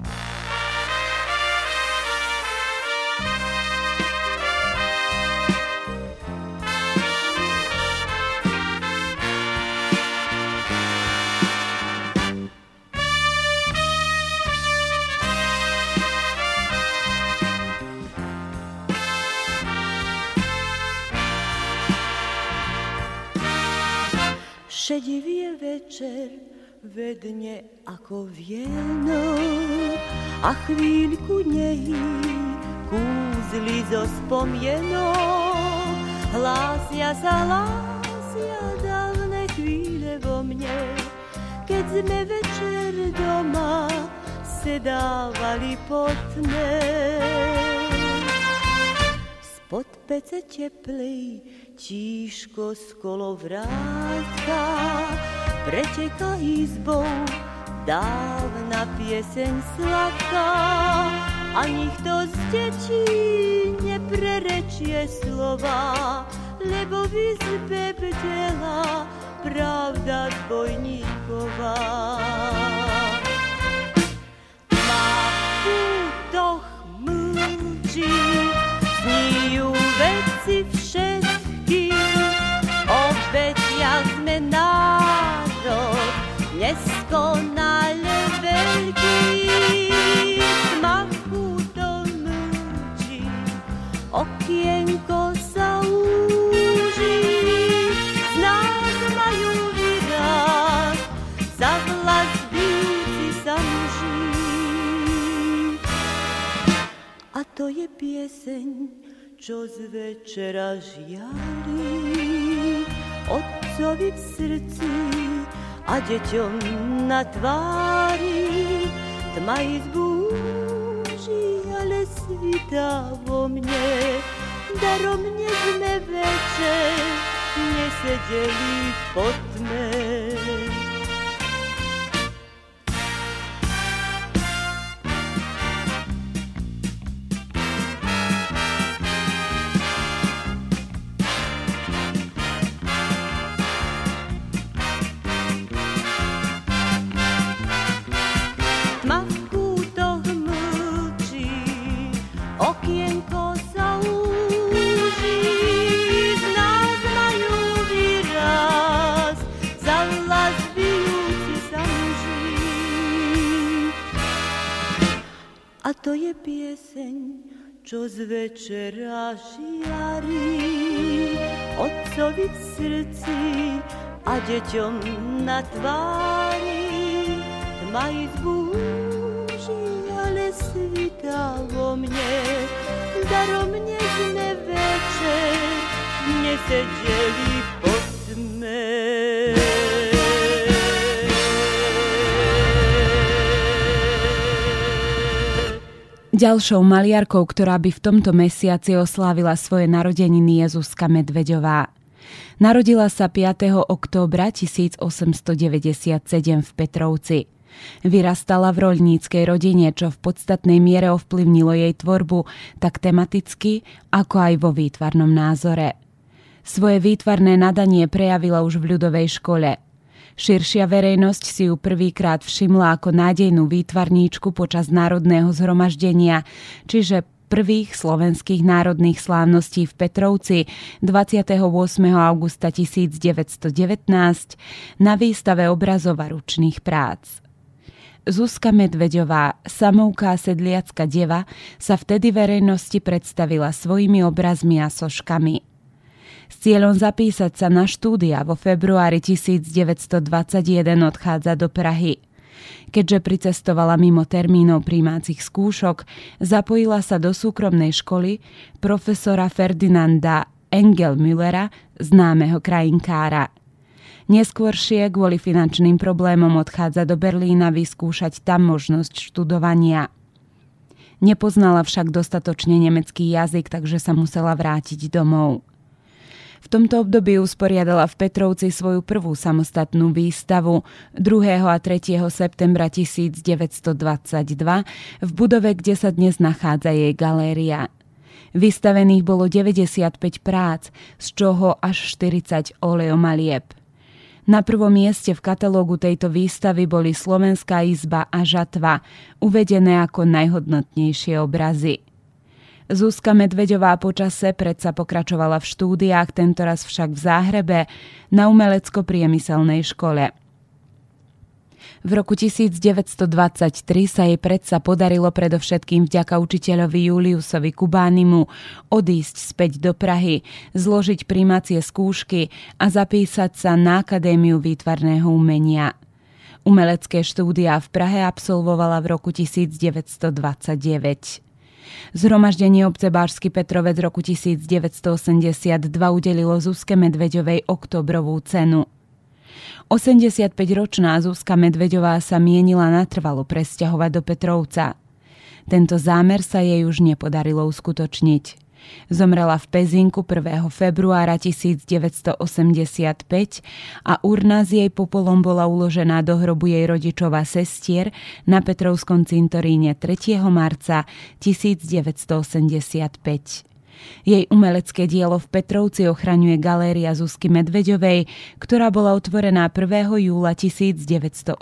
[SPEAKER 11] Šedivý večer vedne ako vieno a chvíľku nehy kúzli zo spomienok. Hlásia dávne chvíle vo mne, keď sme večer doma sedávali potné. Spod pece teplej tíško z kolovrátka preteka izbou dávna pieseň sladká a nikto z detí neprerečie slova, lebo v izbe bdela pravda dvojníková. Tma v pútoch mlčí, sníjú veci všetky, obetia sme národ neskonale veľký. Tma v pútoch mlčí, okienko sa úží, z nás majú výraz, za hlas bijúci sa muží. A to je pieseň, čo z večera žiari, otcovi v srdci a deťom na tvári. Tma izbu ale svita vo mne, darom nežné večer, nesedeli pod tme. A to je pieseň, čo z večera žiari, otcovi v srdci a deťom na tvári. Tma izbu húži, ale svita vo mne, darom nežné večer, nesedeli pod tme.
[SPEAKER 2] Ďalšou maliarkou, ktorá by v tomto mesiaci oslávila svoje narodeniny, je Zuzka Medveďová. Narodila sa 5. októbra 1897 v Petrovci. Vyrastala v roľníckej rodine, čo v podstatnej miere ovplyvnilo jej tvorbu tak tematicky, ako aj vo výtvarnom názore. Svoje výtvarné nadanie prejavila už v ľudovej škole. Širšia verejnosť si ju prvýkrát všimla ako nádejnú výtvarníčku počas národného zhromaždenia, čiže prvých slovenských národných slávností v Petrovci 28. augusta 1919 na výstave obrazov a ručných prác. Zuzka Medveďová, samovká sedliacka deva, sa vtedy verejnosti predstavila svojimi obrazmi a soškami. S cieľom zapísať sa na štúdia vo februári 1921 odchádza do Prahy. Keďže pricestovala mimo termínov prijímacích skúšok, zapojila sa do súkromnej školy profesora Ferdinanda Engelmüllera, známeho krajinkára. Neskôršie kvôli finančným problémom odchádza do Berlína vyskúšať tam možnosť študovania. Nepoznala však dostatočne nemecký jazyk, takže sa musela vrátiť domov. V tomto období usporiadala v Petrovci svoju prvú samostatnú výstavu 2. a 3. septembra 1922 v budove, kde sa dnes nachádza jej galéria. Vystavených bolo 95 prác, z čoho až 40 oleomalieb. Na prvom mieste v katalógu tejto výstavy boli Slovenská izba a žatva, uvedené ako najhodnotnejšie obrazy. Zuzka Medveďová počase predsa pokračovala v štúdiách, tentoraz však v Záhrebe, na umelecko-priemyselnej škole. V roku 1923 sa jej predsa podarilo predovšetkým vďaka učiteľovi Juliusovi Kubánimu odísť späť do Prahy, zložiť prijímacie skúšky a zapísať sa na Akadémiu výtvarného umenia. Umelecké štúdia v Prahe absolvovala v roku 1929. Zhromaždenie obce Bársky Petrovec roku 1982 udelilo Zuzke Medveďovej októbrovú cenu. 85-ročná Zuzka Medveďová sa mienila natrvalo presťahovať do Petrovca. Tento zámer sa jej už nepodarilo uskutočniť. Zomrela v Pezinku 1. februára 1985 a urna s jej popolom bola uložená do hrobu jej rodičov a sestier na Petrovskom cintoríne 3. marca 1985. Jej umelecké dielo v Petrovci ochraňuje galéria Zuzky Medveďovej, ktorá bola otvorená 1. júla 1989.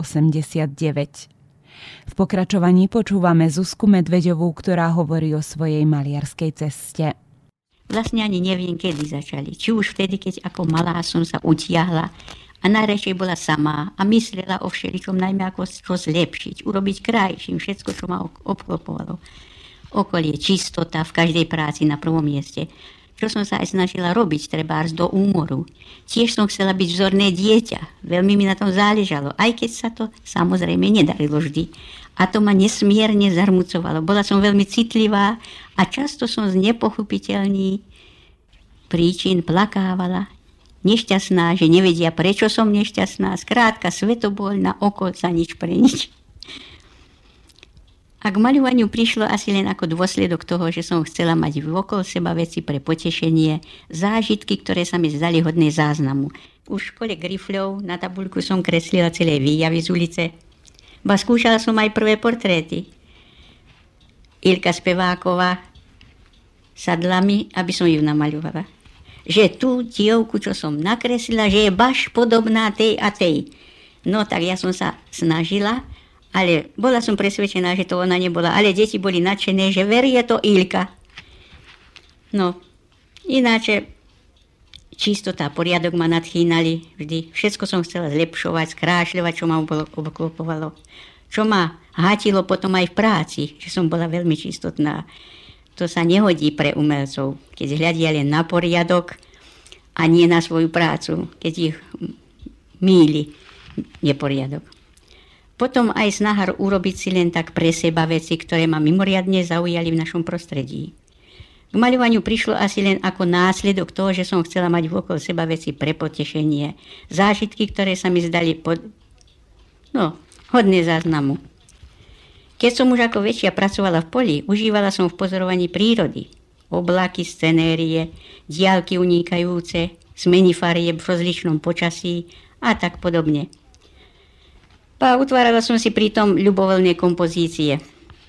[SPEAKER 2] V pokračovaní počúvame Zuzku Medveďovú, ktorá hovorí o svojej maliarskej ceste.
[SPEAKER 12] Vlastne ani neviem, kedy začali. Či už vtedy, keď ako malá som sa utiahla a najradšej bola sama a myslela o všeličom, najmä ako čo zlepšiť, urobiť krajším, všetko, čo ma obklopovalo. Okolie, čistota v každej práci na prvom mieste. Čo som sa aj snažila robiť, trebárs do úmoru. Tiež som chcela byť vzorné dieťa. Veľmi mi na tom záležalo, aj keď sa to samozrejme nedarilo vždy. A to ma nesmierne zarmucovalo. Bola som veľmi citlivá a často som z nepochopiteľných príčin plakávala. Nešťastná, že nevedia, prečo som nešťastná. Skrátka, svetobol na oko za nič pre nič. A k maľovaniu prišlo asi len ako dôsledok toho, že som chcela mať okolo seba veci pre potešenie, zážitky, ktoré sa mi zdali hodné záznamu. Už v škole grifľov na tabuľku som kreslila celé výjavy z ulice. Ba skúšala som aj prvé portréty. Ilka Speváková sadla mi, aby som ju namaľovala. Že tú dievku, čo som nakreslila, že je baš podobná tej a tej. No tak ja som sa snažila, ale bola som presvedčená, že to ona nebola. Ale deti boli nadšené, že verí, je to Ilka. No, ináče čistota, poriadok ma nadchýnali vždy. Všetko som chcela zlepšovať, skrášľovať, čo ma obklopovalo. Čo ma hátilo potom aj v práci, že som bola veľmi čistotná. To sa nehodí pre umelcov, keď hľadia len na poriadok a nie na svoju prácu, keď ich mýli neporiadok. Potom aj snaha urobiť si len tak pre seba veci, ktoré ma mimoriadne zaujali v našom prostredí. K maľovaniu prišlo asi len ako následok toho, že som chcela mať okolo seba veci pre potešenie. Zážitky, ktoré sa mi zdali hodné záznamu. Keď som už ako väčšia pracovala v poli, užívala som v pozorovaní prírody. Oblaky, scenérie, diaľky unikajúce, zmeny farieb v rozličnom počasí a tak podobne. Utvárala som si pritom ľubovoľné kompozície.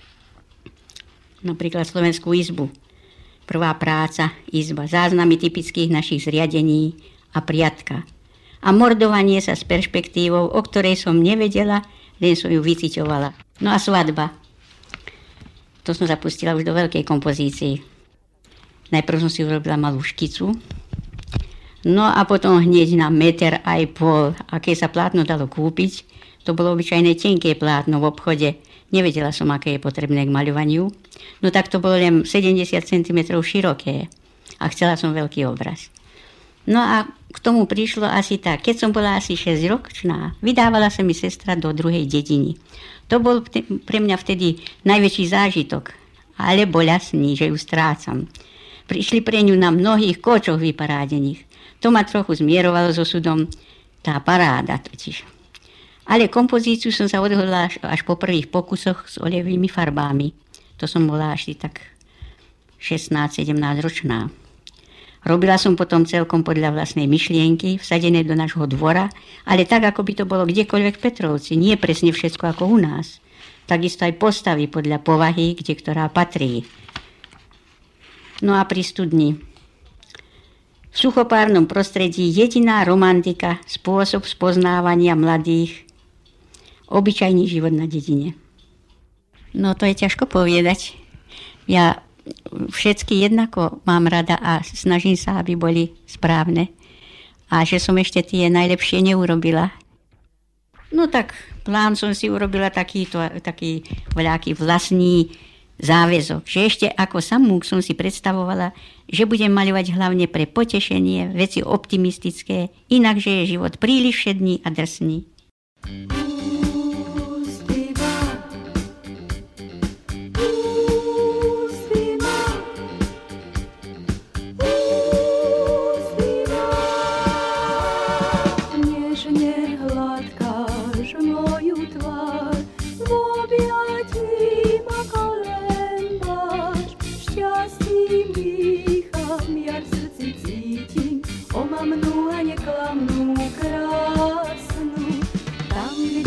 [SPEAKER 12] Napríklad Slovenskú izbu. Prvá práca, izba, záznamy typických našich zriadení a priatka. A mordovanie sa s perspektívou, o ktorej som nevedela, len som ju vyciťovala. No a svadba. To som zapustila už do veľkej kompozícii. Najprv som si urobila malú škicu, no a potom hneď na 1,5 metra, a keď sa plátno dalo kúpiť, to bolo obyčajné tenké plátno v obchode. Nevedela som, aké je potrebné k maľovaniu. No tak to bolo len 70 cm široké a chcela som veľký obraz. No a k tomu prišlo asi tak. Keď som bola asi 6-ročná, vydávala sa mi sestra do druhej dediny. To bol pre mňa vtedy najväčší zážitok, ale boľasný, že ju strácam. Prišli pre ňu na mnohých kočoch vyparádených. To ma trochu zmierovalo so súdom, tá paráda totiž. Ale kompozíciu som sa odhodla až po prvých pokusoch s olejovými farbami. To som bola až tak 16-17 ročná. Robila som potom celkom podľa vlastnej myšlienky, vsadené do nášho dvora, ale tak, ako by to bolo kdekoľvek v Petrovci, nie presne všetko ako u nás. Takisto aj postavy podľa povahy, kde ktorá patrí. No a pri studni. V suchopárnom prostredí jediná romantika, spôsob spoznávania mladých, obyčajný život na dedine. No to je ťažko povedať. Ja všetky jednako mám rada a snažím sa, aby boli správne. A že som ešte tie najlepšie neurobila. No tak plán som si urobila taký voľaký vlastný záväzok. Že ešte ako samúk som si predstavovala, že budem maľovať hlavne pre potešenie, veci optimistické, inakže je život príliš všedný a drsný.
[SPEAKER 11] Omamnú a neklamnú krásnu, tam, kde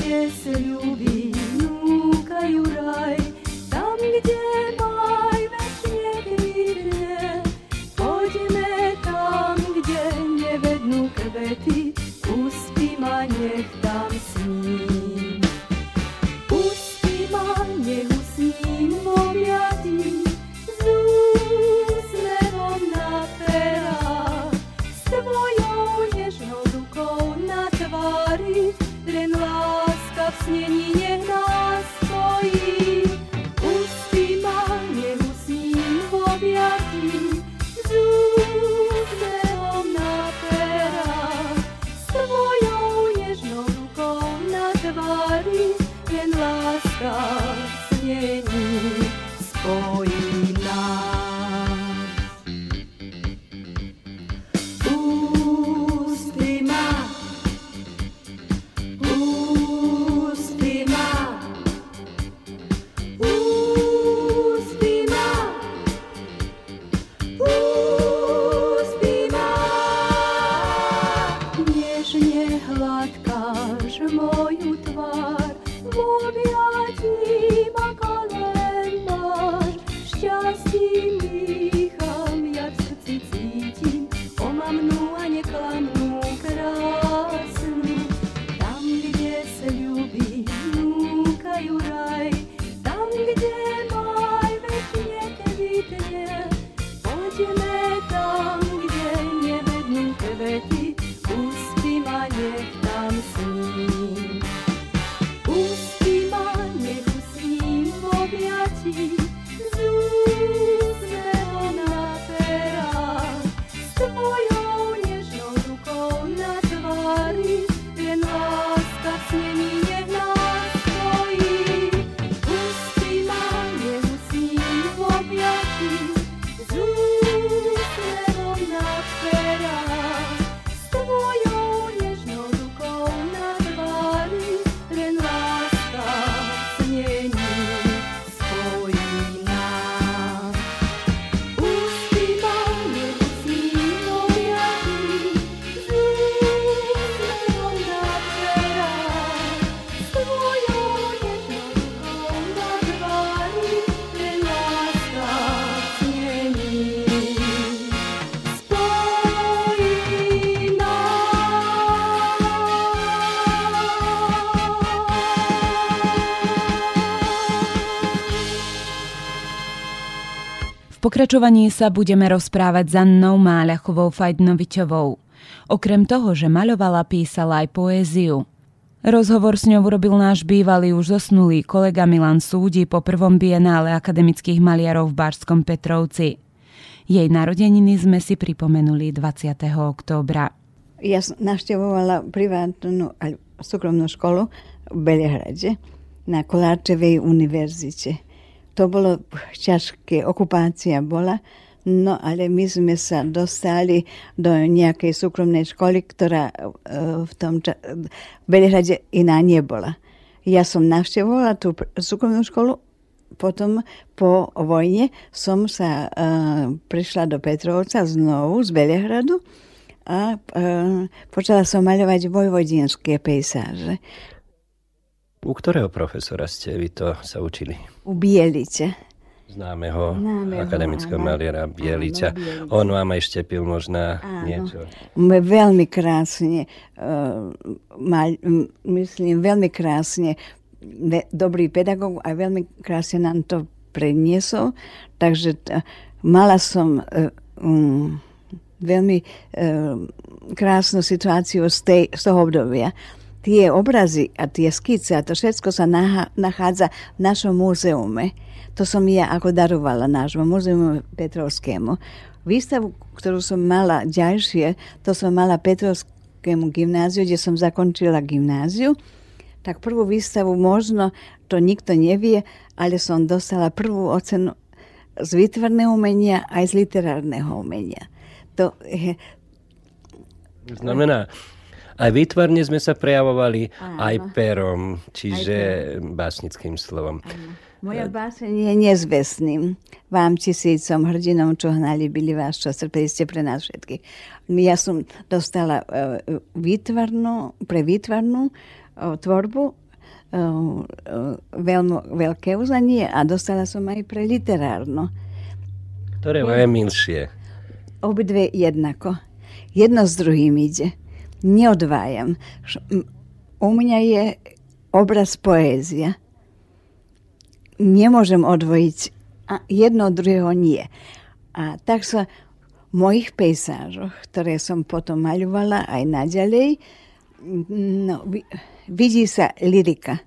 [SPEAKER 2] pokračovaní sa budeme rozprávať s Annou Máľachovou Fajdnoviťovou. Okrem toho, že maľovala, písala aj poéziu. Rozhovor s ňou urobil náš bývalý už zosnulý kolega Milan Súdi po prvom bienále akademických maliarov v Barskom Petrovci. Jej narodeniny sme si pripomenuli 20. októbra.
[SPEAKER 13] Ja som navštevovala privátnu a súkromnú školu v Belehrade na Koláčevej univerzite. To bolo ťažké, okupácia bola, no ale my sme sa dostali do nejakej súkromnej školy, ktorá v tom Belehrade iná nebola. Ja som navštevovala tú súkromnú školu, potom po vojne som sa prišla do Petrovca znovu z Belehradu a počala som maľovať vojvodinské pejsáže.
[SPEAKER 10] U ktorého profesora ste vy to sa učili?
[SPEAKER 13] U Bielice.
[SPEAKER 10] Známeho akademického maliara Bielica. On vám aj štepil možná niečo?
[SPEAKER 13] Veľmi krásne, myslím, veľmi krásne, dobrý pedagóg a veľmi krásne nám to predniesol. Takže mala som veľmi krásnu situáciu z toho obdobia. Tie obrazy a tie skice a to všetko sa nachádza v našom múzeume. To som ja ako darovala nášmu múzeumu Petrovskému. Výstavu, ktorú som mala ďalšie, to som mala Petrovskému gymnáziu, kde som zakončila gymnáziu. Tak prvú výstavu možno, to nikto nevie, ale som dostala prvú ocenu z výtvarného umenia aj z literárneho umenia. To
[SPEAKER 10] znamená, aj výtvarne sme sa prejavovali, aj perom, čiže básnickým slovom.
[SPEAKER 13] Áno. Moja báseň je nezvestným. Vám tisícom hrdinom, čo hnali, byli vás, čo strpeli ste pre nás všetkých. Ja som dostala pre výtvarnú tvorbu veľmi veľké uznanie a dostala som aj pre literárnu.
[SPEAKER 10] Ktoré je milšie?
[SPEAKER 13] Obidve jednako. Jedno s druhým ide. Neodvájam. U mňa je obraz poézia. Nemôžem odvojiť a jedno od druhého nie. A tak sa v mojich pejsážoch, ktoré som potom maľovala aj naďalej, vidí sa lyrika.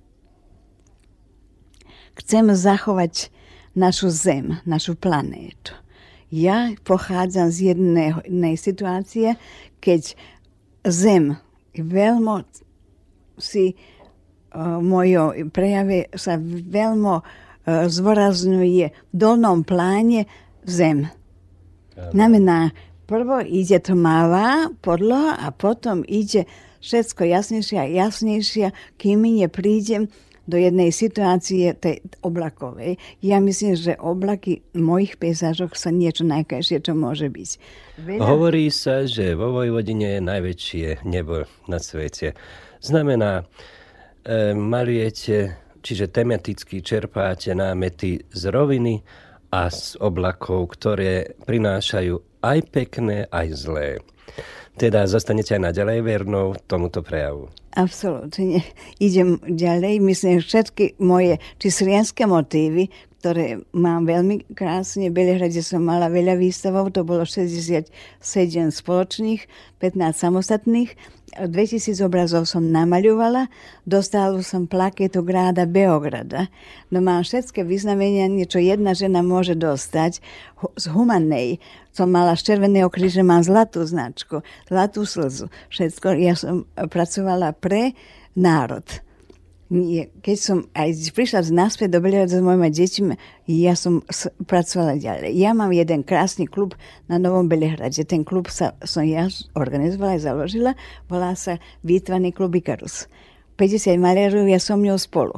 [SPEAKER 13] Chcem zachovať našu zem, našu planétu. Ja pochádzam z jednej situácie, keď Zem veľmi si mojom prejave sa veľmi zvorazňuje v dolnom pláne Zem. Znamená, prvo ide tmavá podloha a potom ide všetko jasnejšie a jasnejšie, kým neprídem do jednej situácie tej oblakovej. Ja myslím, že oblaky v mojich pejsážoch sa niečo najkrajšie, čo môže byť.
[SPEAKER 10] Hovorí sa, že vo Vojvodine je najväčšie nebo na svete. Znamená, malujete, čiže tematicky čerpáte námety z roviny a z oblakov, ktoré prinášajú aj pekné, aj zlé. Teda zostanete aj naďalej vernou tomuto prejavu?
[SPEAKER 13] Absolútne. Idem ďalej. Myslím, všetky moje čistrianské motívy, ktoré mám veľmi krásne. V Belehrade som mala veľa výstavov, to bolo 67 spoločných, 15 samostatných. 2000 obrazov som namaľovala, dostala som plaketu Gráda Beograda. No mám všetké vyznamenia, čo jedna žena môže dostať z humannej. Som mala z Červeného kríža, mám zlatú značku, zlatú slzu. Všetko, ja som pracovala pre národ. Keď som aj prišla naspäť do Belehradu s mojimi deťmi, ja som pracovala ďalej. Ja mám jeden krásny klub na Novom Belehrade. Ten klub som ja organizovala a založila. Volá sa Výtvarný klub Ikarus. 50 maliarov, ja som ňou spolu.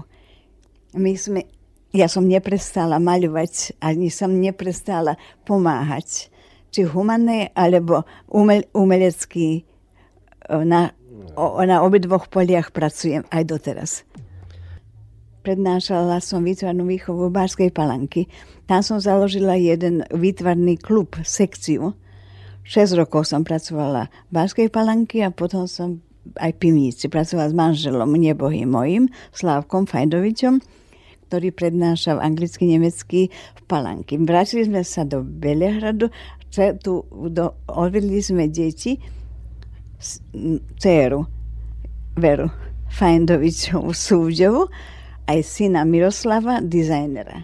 [SPEAKER 13] Ja som neprestala maľovať, ani som neprestala pomáhať. Či humanné, alebo umelecký. Na obidvoch poliach pracujem aj doteraz. Prednášala som výtvarnú výchovu v Barskej Palanky. Tam som založila jeden výtvarný klub, sekciu. 6 rokov som pracovala v Barskej Palanky a potom som aj v Pivnici pracovala s manželom nebohým mojím, Slávkom Fajdovičom. ktorý prednášal anglicky, nemecky v Palanky. Vrátili sme sa do Belehradu, odvedli sme deti, dceru Veru Fajndovičovú súďovu, aj syna Miroslava, dizajnera.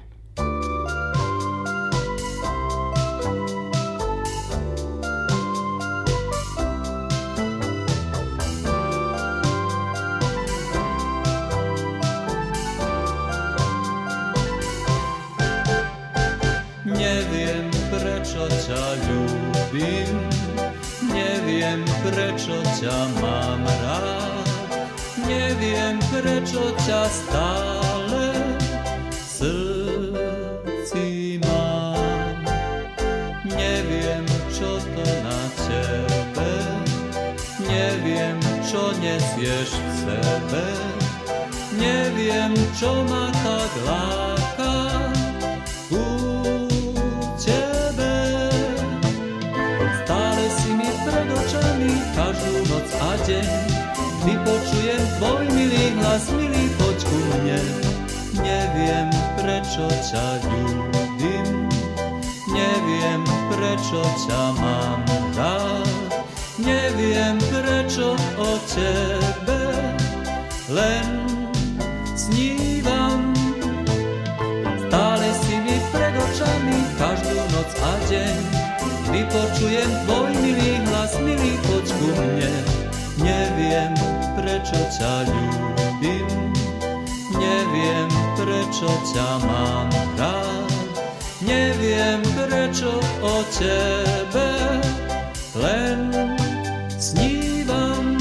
[SPEAKER 14] Neviem, prečo ťa ľúbim, neviem, prečo ťa mám rád, neviem, prečo ťa stále v srdci mám. Neviem, čo to na tebe, neviem, čo nesieš v sebe, neviem, čo ma tak láka u tebe. Stále si mi pred očami každú noc a deň, vypočujem tvoj milý hlas, milý, poď ku mne. Neviem, prečo ťa ľúbim, neviem, prečo ťa mám rád, neviem, prečo o tebe len snívam. Stále si mi pred očami každú noc a deň, vypočujem tvoj milý hlas, milý, poď ku mne. Neviem, prečo ťa ľúbim, neviem, prečo ťa mám rád, neviem, prečo o tebe len snívam.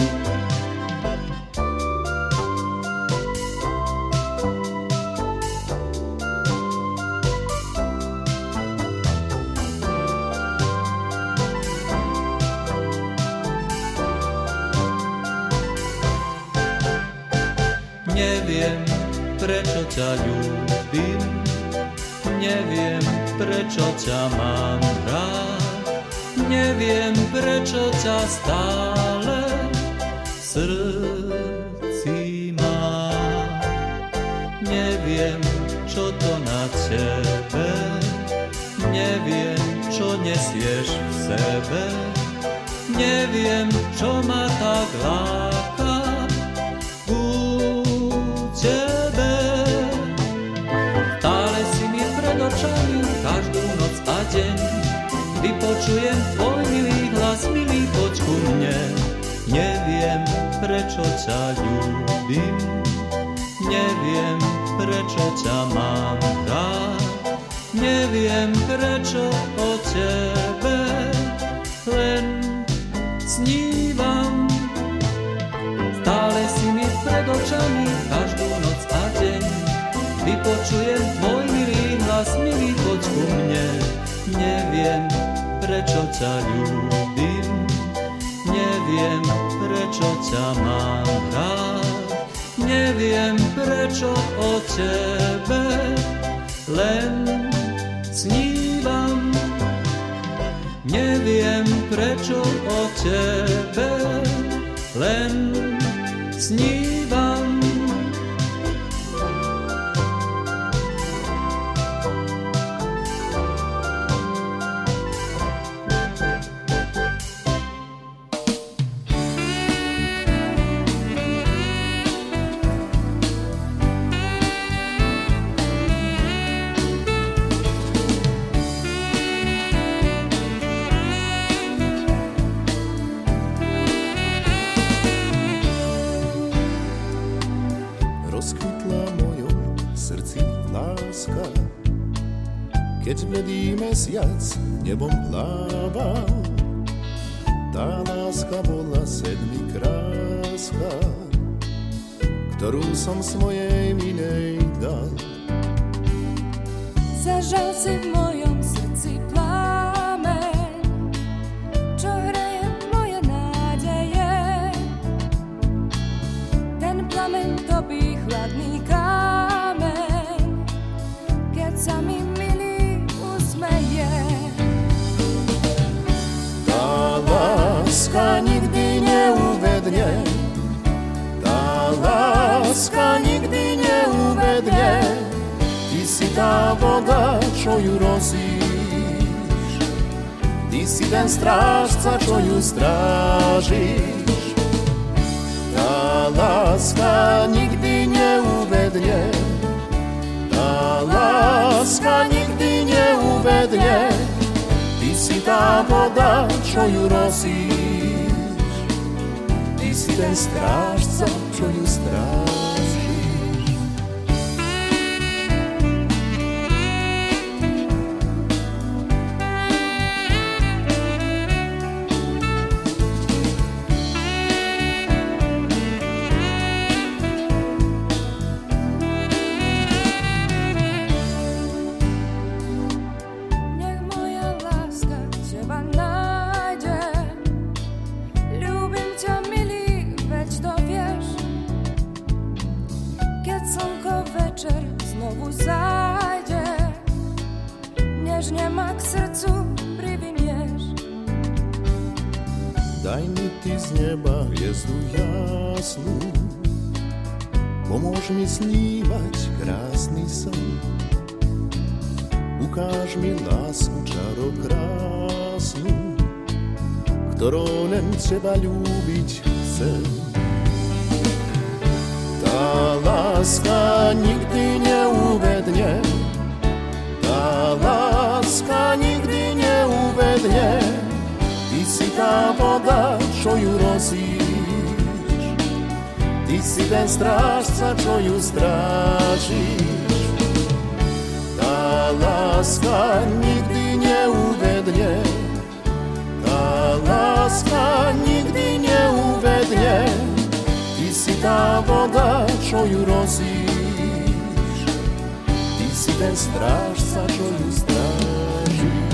[SPEAKER 14] Neviem, prečo ťa ľúbim, neviem, prečo ťa mám rád, neviem, prečo ťa stále v srdci mám. Neviem, čo to na tebe, neviem, čo nesieš v sebe, neviem, čo ma tak láka tebe. Stále si mi pred očami každú noc a deň, vypočujem tvoj milý hlas, milý, poď ku mne. Neviem, prečo ťa ľúbim, neviem, prečo ťa mám rád, neviem, prečo o tebe len snívam. Stále si mi pred očami každú noc a deň, vypočujem tvoj milý hlas, milý, poď ku mne. Neviem, prečo ťa ľúbim, neviem, prečo ťa mám rád, neviem, prečo o tebe len snívam. Neviem, prečo o tebe len snívam.
[SPEAKER 15] Keď bledý mesiac nebom plával, tá láska bola sedmi kráska, ktorú som svojej minej dal.
[SPEAKER 16] Zažal si v mojom srdci plámeň, čo hreje moje nádeje. Ten plameň topí chladný kámeň, keď sa mi
[SPEAKER 15] láska nikdy neuvedne, tá láska nikdy neuvedne, si tá voda, čo ju rosíš, ty si ten strážca, čo ju strážiš. Tá láska nikdy neuvedne, tá láska nikdy neuvedne, ty si tá voda, čo ju rosíš, ty si ten strážca, čo ju strážiš. Daj mi ty z neba hviezdu jasnú, pomôž mi snívať krásny sen. Ukáž mi lásku čarokrásnu, ktorou len treba ľúbiť chcem. Tá láska nikdy neuvedne, tá láska nikdy neuvedne, ty si tá voda, čo ju rosíš, ty si ten strážca, čo ju strážiš. Tá láska nikdy neuvedne, tá láska nikdy neuvedne, ty si tá voda, čo ju rosíš, ty si ten strážca, čo ju strážiš.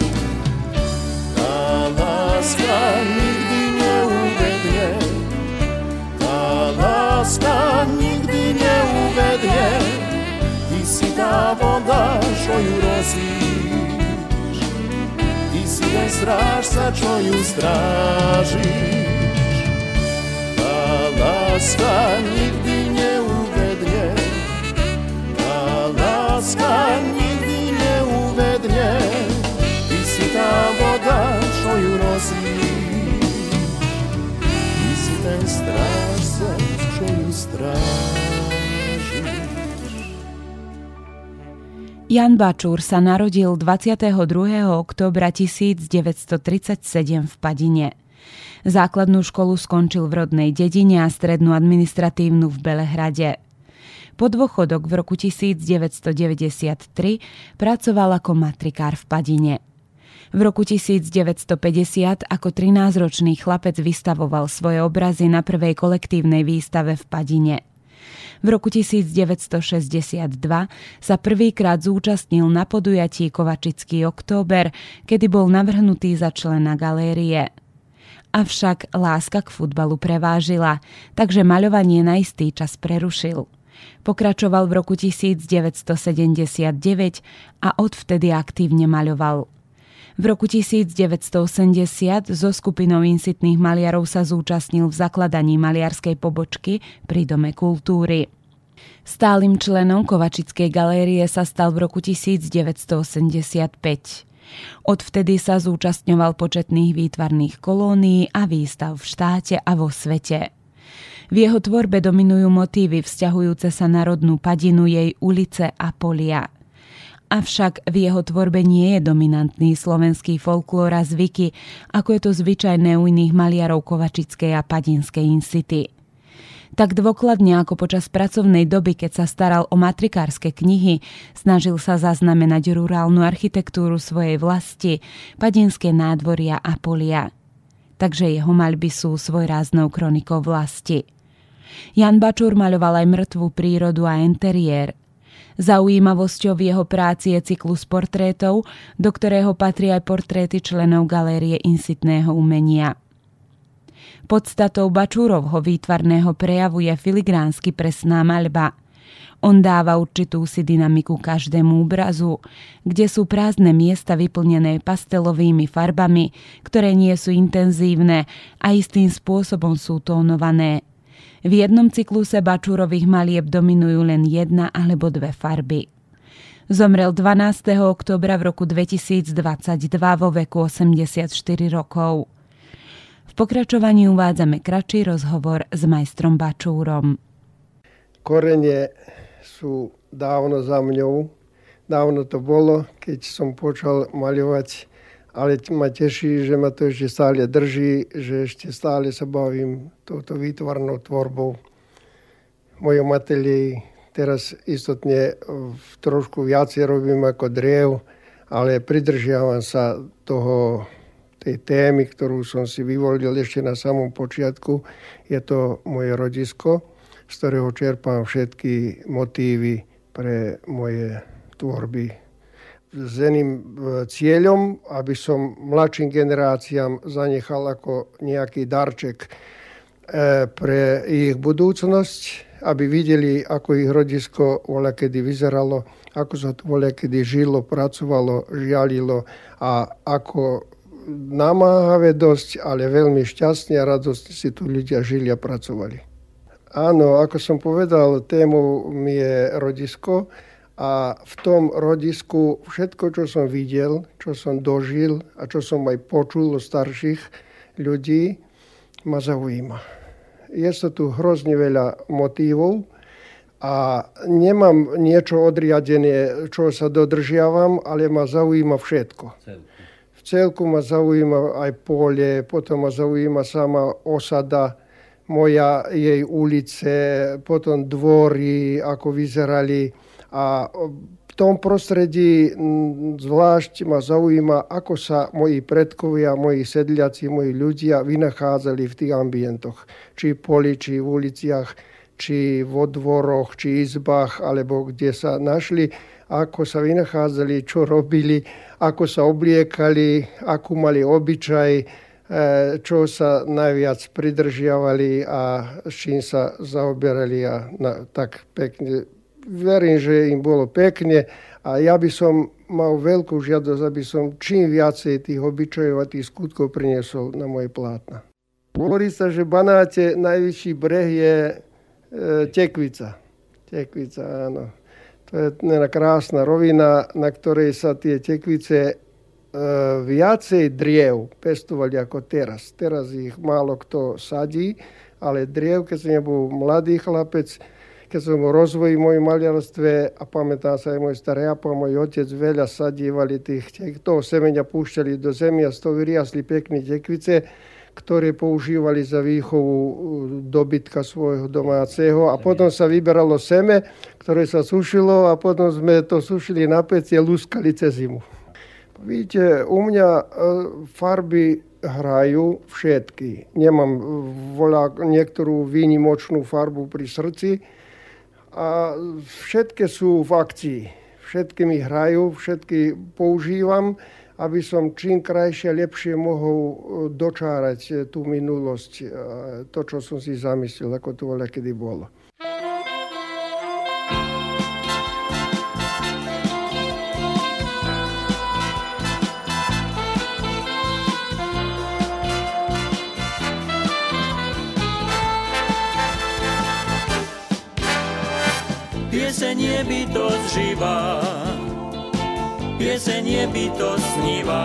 [SPEAKER 15] Láska nikdy neuvedne, tá láska nikdy neuvedne, ty si tá voda, čo ju rosíš, ty si ten strážca, čo ju strážiš. Tá láska nikdy neuvedne, tá láska nikdy neuvedne, ty si tá voda, čo ju rosíš, ty si ten strážca, čo ju strážiš.
[SPEAKER 2] Jan Bačúr sa narodil 22. októbra 1937 v Padine. Základnú školu skončil v rodnej dedine a strednú administratívnu v Belehrade. Po dôchodok v roku 1993 pracoval ako matrikár v Padine. V roku 1950 ako 13-ročný chlapec vystavoval svoje obrazy na prvej kolektívnej výstave v Padine. V roku 1962 sa prvýkrát zúčastnil na podujatí Kovačický október, kedy bol navrhnutý za člena galérie. Avšak láska k futbalu prevážila, takže maľovanie na istý čas prerušil. Pokračoval v roku 1979 a odvtedy aktívne maľoval. V roku 1980 so skupinou insitných maliarov sa zúčastnil v zakladaní maliarskej pobočky pri Dome kultúry. Stálym členom Kovačickej galérie sa stal v roku 1985. Odvtedy sa zúčastňoval početných výtvarných kolónií a výstav v štáte a vo svete. V jeho tvorbe dominujú motívy vzťahujúce sa na rodnú Padinu, jej ulice a polia. Avšak v jeho tvorbe nie je dominantný slovenský folklór a zvyky, ako je to zvyčajné u iných maliarov Kovačickej a Padinskej insity. Tak dôkladne ako počas pracovnej doby, keď sa staral o matrikárske knihy, snažil sa zaznamenať rurálnu architektúru svojej vlasti, padinské nádvoria a polia. Takže jeho maľby sú svojráznou kronikou vlasti. Jan Bačúr maľoval aj mŕtvú prírodu a interiér. Zaujímavosťou v jeho práci je cyklus portrétov, do ktorého patrí aj portréty členov galérie insitného umenia. Podstatou Bačúrovho výtvarného prejavu je filigránsky presná maľba. On dáva určitú si dynamiku každému obrazu, kde sú prázdne miesta vyplnené pastelovými farbami, ktoré nie sú intenzívne a istým spôsobom sú tónované. V jednom cykluse Bačúrových malieb dominujú len jedna alebo dve farby. Zomrel 12. októbra v roku 2022 vo veku 84 rokov. V pokračovaní uvádzame kratší rozhovor s majstrom Bačúrom.
[SPEAKER 17] Korene sú dávno za mňou. Dávno to bolo, keď som počal maľovať, ale ma teší, že ma to ešte stále drží, že ešte stále sa bavím touto výtvarnou tvorbou. V mojom ateliéri teraz istotne trošku viacej robím ako driev, ale pridržiavam sa tej témy, ktorú som si vyvolil ešte na samom počiatku. Je to moje rodisko, z ktorého čerpám všetky motívy pre moje tvorby. S jedným cieľom, aby som mladším generáciám zanechal ako nejaký darček pre ich budúcnosť, aby videli, ako ich rodisko voľakedy vyzeralo, ako sa to voľakedy žilo, pracovalo, žialilo a ako namáhavé dosť, ale veľmi šťastne a radostne si tu ľudia žili a pracovali. Áno, ako som povedal, témou mi je rodisko. A v tom rodisku všetko, čo som videl, čo som dožil a čo som aj počul od starších ľudí, ma zaujíma. Je to tu hrozne veľa motívov a nemám niečo odriadené, čo sa dodržiavam, ale ma zaujíma všetko. V celku ma zaujíma aj pole, potom ma zaujíma sama osada, jej ulice, potom dvory, ako vyzerali. A v tom prostredí zvlášť ma zaujíma, ako sa moji predkovia, moji sedliaci, moji ľudia vynachádzali v tých ambientoch. Či v poli, či v uliciach, či vo dvoroch, či izbách, alebo kde sa našli, ako sa vynachádzali, čo robili, ako sa obliekali, akú mali obyčaj, čo sa najviac pridržiavali a s čím sa zaoberali a tak pekne. Verím, že im bolo pekne a ja by som mal veľkú žiadosť, aby som čím viacej tých obyčajov a tých skutkov priniesol na moje plátna. Hovorí sa, že v Banáte najvyšší breh je Tekvica. Tekvica, áno. To je krásna rovina, na ktorej sa tie tekvice viacej driev pestovali ako teraz. Teraz ich málo kto sadí, ale driev, keď som nebol mladý chlapec, keď som v rozvoji v mojom maliarstve a pamätám sa aj môj starý apo a môj otec veľa sadívali toho semeňa púšťali do zemi a z toho vyriasli pekné tekvice, ktoré používali za výchovu dobytka svojho domáceho a potom sa vyberalo seme, ktoré sa sušilo a potom sme to sušili na peci a lúskali cez zimu. Vidíte, u mňa farby hrajú všetky. Nemám niektorú výnimočnú farbu pri srdci, a všetky sú v akcii. Všetky mi hrajú, všetky používam, aby som čím krajšie a lepšie mohol dočárať tú minulosť, to, čo som si zamyslel, ako to voľakedy bolo.
[SPEAKER 18] Pieseň je bytosť živá, pieseň je bytosť snivá.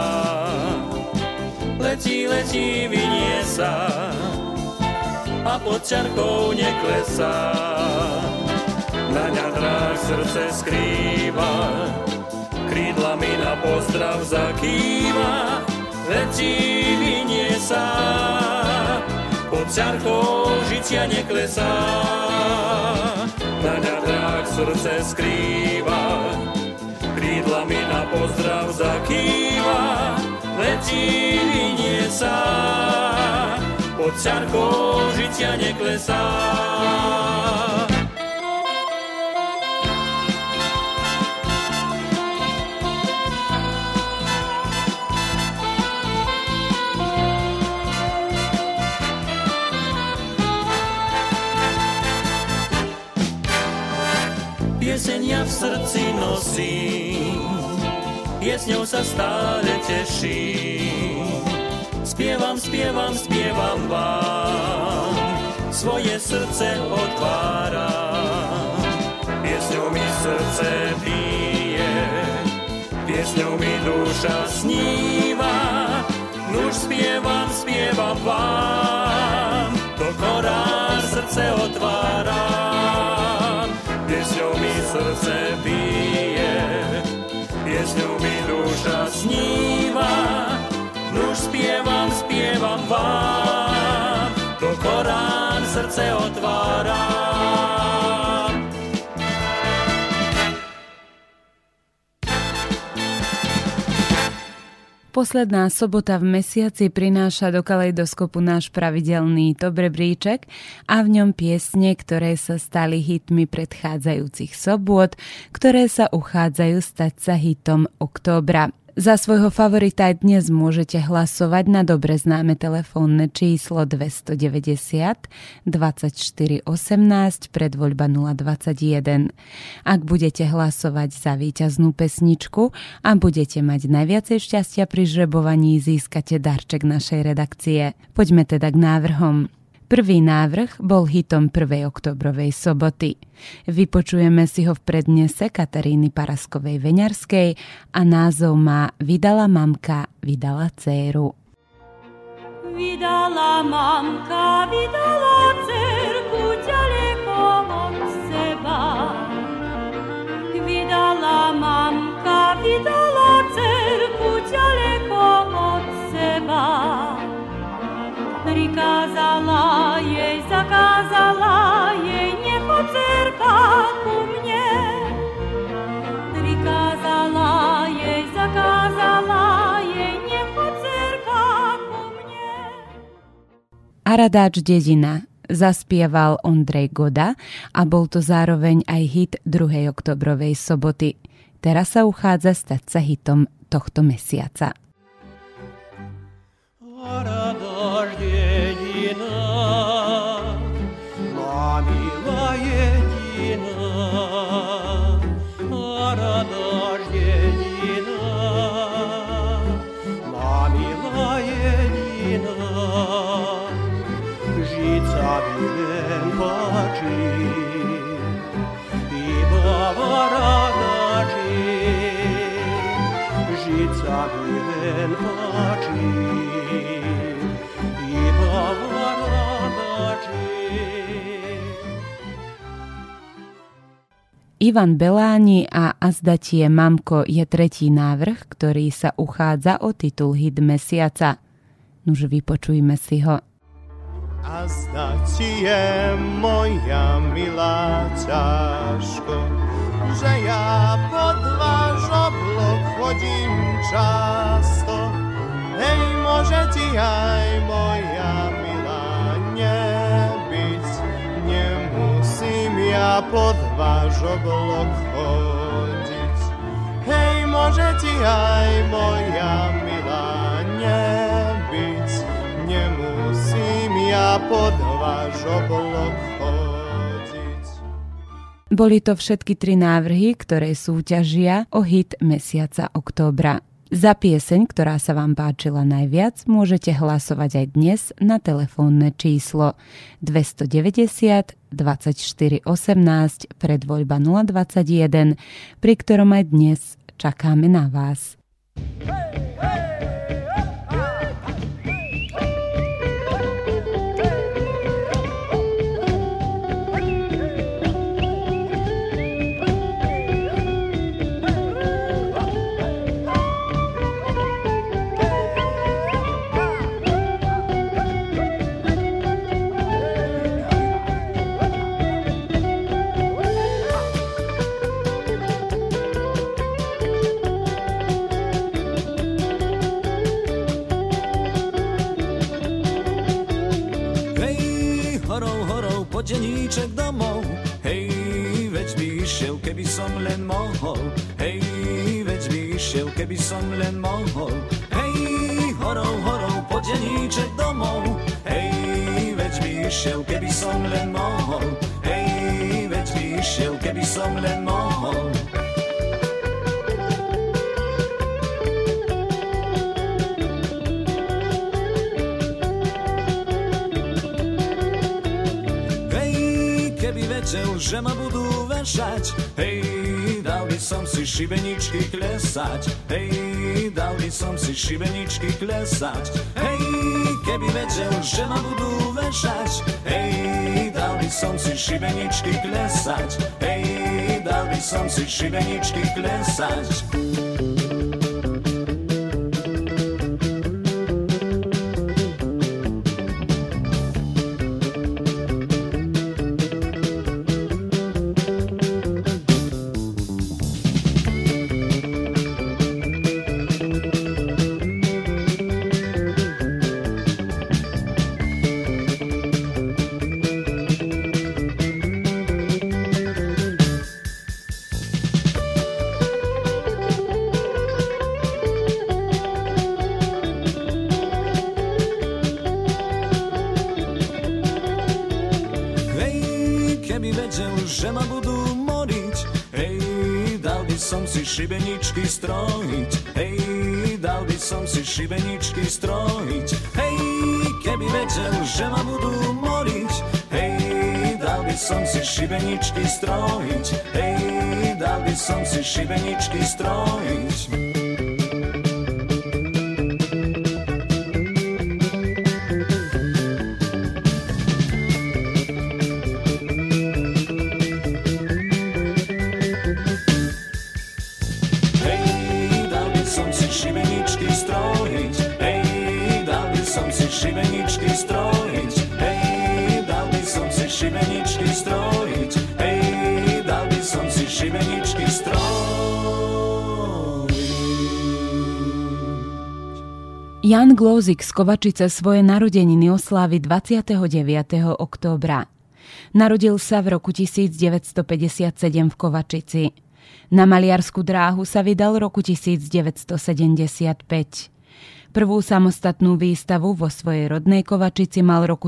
[SPEAKER 18] Letí, letí, vinie sa a pod čiarkou neklesá. Na ňa dráh srdce skrýva, krídlami na pozdrav zakýva. Letí, vinie sa, pod čiarkou žitia neklesá. Na ňa dráh srdce skrýva, krídlami na pozdrav zakýva. Letí, vinie sa, pod čiarkou žitia neklesá. Pieseň ja v srdci nosím, piesňou sa stále teším. Spievam, spievam, spievam vám, svoje srdce otváram. Piesňou mi srdce bije, piesňou mi duša sníva, nuž spievam, spievam vám, do korán srdce otváram, piesňou mi srdce bije, piesňou mi duša sníva, nuž spievam, spievam vám, do korán srdce otváram.
[SPEAKER 2] Posledná sobota v mesiaci prináša do Kaleidoskopu náš pravidelný top rebríček a v ňom piesne, ktoré sa stali hitmi predchádzajúcich sobôt, ktoré sa uchádzajú stať sa hitom októbra. Za svojho favorita aj dnes môžete hlasovať na dobre známe telefónne číslo 290 24 18 predvoľba 021. Ak budete hlasovať za víťaznú pesničku a budete mať najviacej šťastia pri žrebovaní, získate darček našej redakcie. Poďme teda k návrhom. Prvý návrh bol hitom 1. októbrovej soboty. Vypočujeme si ho v prednese Kataríny Paraskovej Veňarskej a názov má Vydala mamka, vydala dcéru.
[SPEAKER 3] Vydala mamka, vydala dcerku ďaleko od seba. Vydala mamka, vydala dcerku ďaleko od seba. Prikázala jej, zakázala jej, nechoď dcerka ku mne. Prikázala jej, zakázala jej, nechoď dcerka ku mne.
[SPEAKER 2] Aradáč dedina zaspieval Ondrej Goda a bol to zároveň aj hit 2. októbrovej soboty. Teraz sa uchádza stať sa hitom tohto mesiaca.
[SPEAKER 4] Aradáč dedina, mamila jedina. Aradáč dedina, mamila jedina. Žiť sa mi len páči, iba v Aradáči. Žiť sa mi len páči,
[SPEAKER 2] Ivan Beláni a Azda ti je mamko je tretí návrh, ktorý sa uchádza o titul hit mesiaca. Nuž vypočujme si ho.
[SPEAKER 5] Azda ti je moja milá ťažko, že ja pod váš oblok chodím často. Hej, môže ti aj moja milá nebyť, nemusím ja pod váš oblok chodiť. Hej, môže ti aj moja milá nebyť, nemusím ja pod váš oblok chodiť.
[SPEAKER 2] Boli to všetky tri návrhy, ktoré súťažia o hit mesiaca októbra. Za pieseň, ktorá sa vám páčila najviac, môžete hlasovať aj dnes na telefónne číslo 290 24 18 predvoľba 021, pri ktorom aj dnes čakáme na vás.
[SPEAKER 19] Deníček domov, hej, veď by išiel, keby som len mohol, hej, veď by išiel, keby som len mohol, hej, horou, horou, po deníček domov, hej, veď by išiel, keby som len mohol, hej, veď by išiel, keby som len mohol. Že ma budú vešať, hej, dal by som si šibeničky klesať, hej, dal by som si šibeničky klesať, hej, keby vedel, že ma budú vešať, hej, dal by som si šibeničky klesať, hej, dal by som si šibeničky klesať. Šibeničky strojiť, hej, dal by som si šibeničky strojiť, hej, keby vedel, že ma budú moriť, hej, dal by som si šibeničky strojiť, hej, dal by som si šibeničky strojiť.
[SPEAKER 2] Jan Glózik z Kovačice svoje narodeniny oslávi 29. októbra. Narodil sa v roku 1957 v Kovačici. Na maliarsku dráhu sa vydal roku 1975. Prvú samostatnú výstavu vo svojej rodnej Kovačici mal roku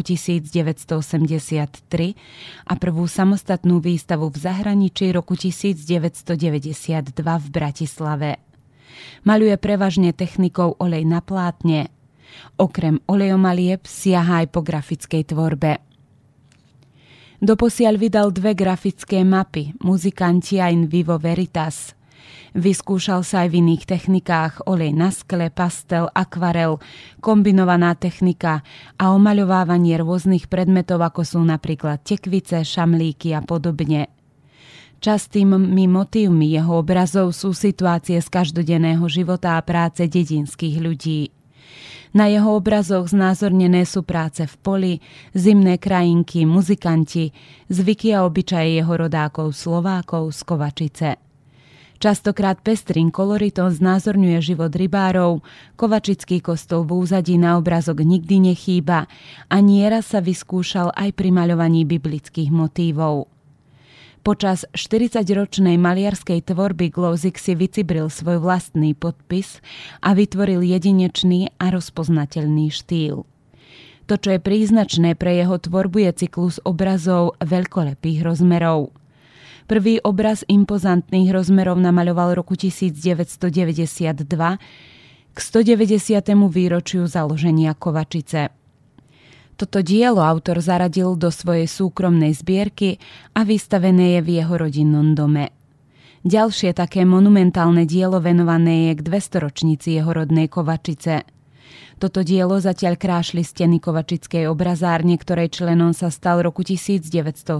[SPEAKER 2] 1983 a prvú samostatnú výstavu v zahraničí roku 1992 v Bratislave. Maľuje prevažne technikou olej na plátne. Okrem olejomalieb siaha aj po grafickej tvorbe. Doposiaľ vydal 2 grafické mapy Musicantia in vivo veritas. Vyskúšal sa aj v iných technikách olej na skle, pastel, akvarel, kombinovaná technika a omaľovávanie rôznych predmetov, ako sú napríklad tekvice, šamlíky a podobne. Častými motívmi jeho obrazov sú situácie z každodenného života a práce dedinských ľudí. Na jeho obrazoch znázornené sú práce v poli, zimné krajinky, muzikanti, zvyky a obyčaje jeho rodákov Slovákov z Kovačice. Častokrát pestrým koloritom znázorňuje život rybárov, kovačický kostol v úzadí na obrazok nikdy nechýba a nieraz sa vyskúšal aj pri maľovaní biblických motívov. Počas 40-ročnej maliarskej tvorby Glózik si vycibril svoj vlastný podpis a vytvoril jedinečný a rozpoznateľný štýl. To, čo je príznačné pre jeho tvorbu, je cyklus obrazov veľkolepých rozmerov. Prvý obraz impozantných rozmerov namaľoval roku 1992 k 190. výročiu založenia Kovačice. Toto dielo autor zaradil do svojej súkromnej zbierky a vystavené je v jeho rodinnom dome. Ďalšie také monumentálne dielo venované je k 200-ročnici jeho rodnej Kovačice. Toto dielo zatiaľ krášli steny kovačickej obrazárne, ktorej členom sa stal roku 1989.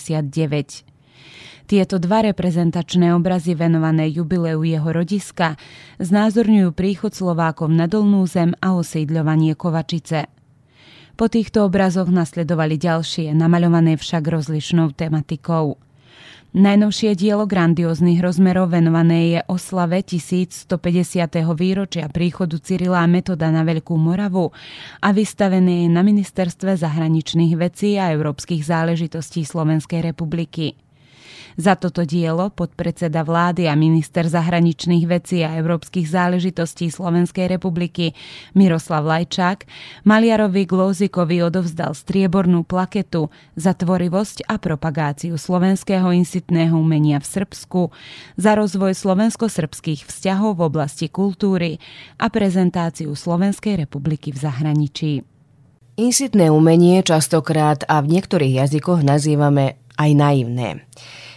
[SPEAKER 2] Tieto 2 reprezentačné obrazy venované jubileu jeho rodiska znázorňujú príchod Slovákov na Dolnú zem a osídľovanie Kovačice. Po týchto obrazoch nasledovali ďalšie, namaľované však rozličnou tematikou. Najnovšie dielo grandióznych rozmerov venované je oslave 1150. výročia príchodu Cyrila a Metoda na Veľkú Moravu a vystavené je na Ministerstve zahraničných vecí a európskych záležitostí Slovenskej republiky. Za toto dielo podpredseda vlády a minister zahraničných vecí a európskych záležitostí Slovenskej republiky Miroslav Lajčák maliarovi Glózikovi odovzdal striebornú plaketu za tvorivosť a propagáciu slovenského insitného umenia v Srbsku, za rozvoj slovensko-srbských vzťahov v oblasti kultúry a prezentáciu Slovenskej republiky v zahraničí.
[SPEAKER 20] Insitné umenie častokrát a v niektorých jazykoch nazývame aj naivné.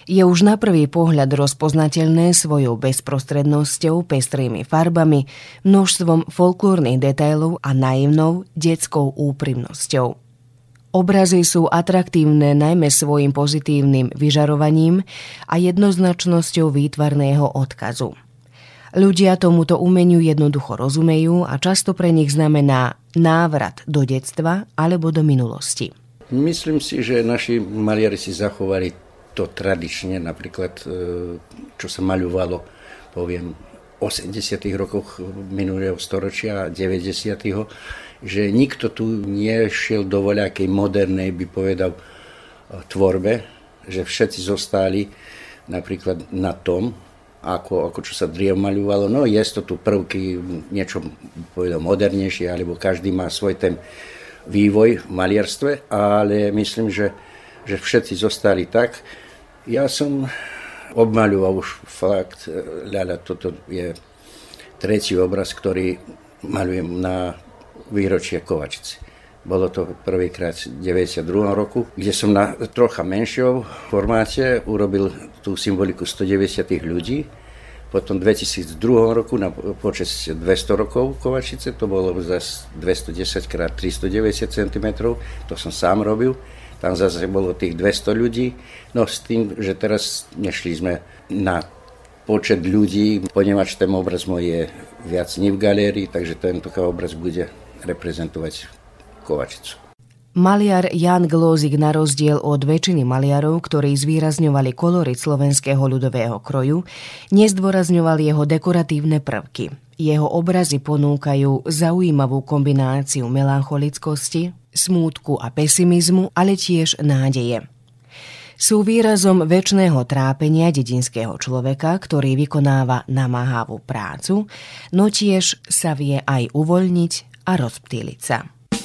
[SPEAKER 20] Je už na prvý pohľad rozpoznateľné svojou bezprostrednosťou, pestrými farbami, množstvom folklórnych detailov a naivnou detskou úprimnosťou. Obrazy sú atraktívne najmä svojim pozitívnym vyžarovaním a jednoznačnosťou výtvarného odkazu. Ľudia tomuto umeniu jednoducho rozumejú a často pre nich znamená návrat do detstva alebo do minulosti.
[SPEAKER 21] Myslím si, že naši maliari si zachovali to tradične, napríklad, čo sa maľovalo, poviem, v 80. rokoch minulého storočia, 90. že nikto tu nešiel do voľakej modernej, by povedal, tvorbe, že všetci zostali napríklad na tom, ako čo sa driev maľovalo. No je to tu prvky, niečo povedal modernejšie, alebo každý má svoj ten vývoj v maliarstve, ale myslím, že všetci zostali tak. Ja som obmaľoval už fakt, toto je tretí obraz, ktorý maľujem na výročie Kovačice. Bolo to prvýkrát v 92. roku, kde som na trocha menšom formáte urobil tú symboliku 190 ľudí. Potom v 2002 roku na počas 200 rokov Kovačice, to bolo zase 210 x 390 cm, to som sám robil. Tam zase bolo tých 200 ľudí, no s tým, že teraz nešli sme na počet ľudí, ponieważ ten obraz môj je viac nie v galérii, takže tento obraz bude reprezentovať Kovačicu.
[SPEAKER 20] Maliar Jan Glózik na rozdiel od väčšiny maliarov, ktorí zvýrazňovali kolorit slovenského ľudového kroju, nezdôrazňoval jeho dekoratívne prvky. Jeho obrazy ponúkajú zaujímavú kombináciu melancholickosti, smútku a pesimizmu, ale tiež nádeje. Sú výrazom večného trápenia dedinského človeka, ktorý vykonáva namáhavú prácu, no tiež sa vie aj uvoľniť a rozptýliť sa.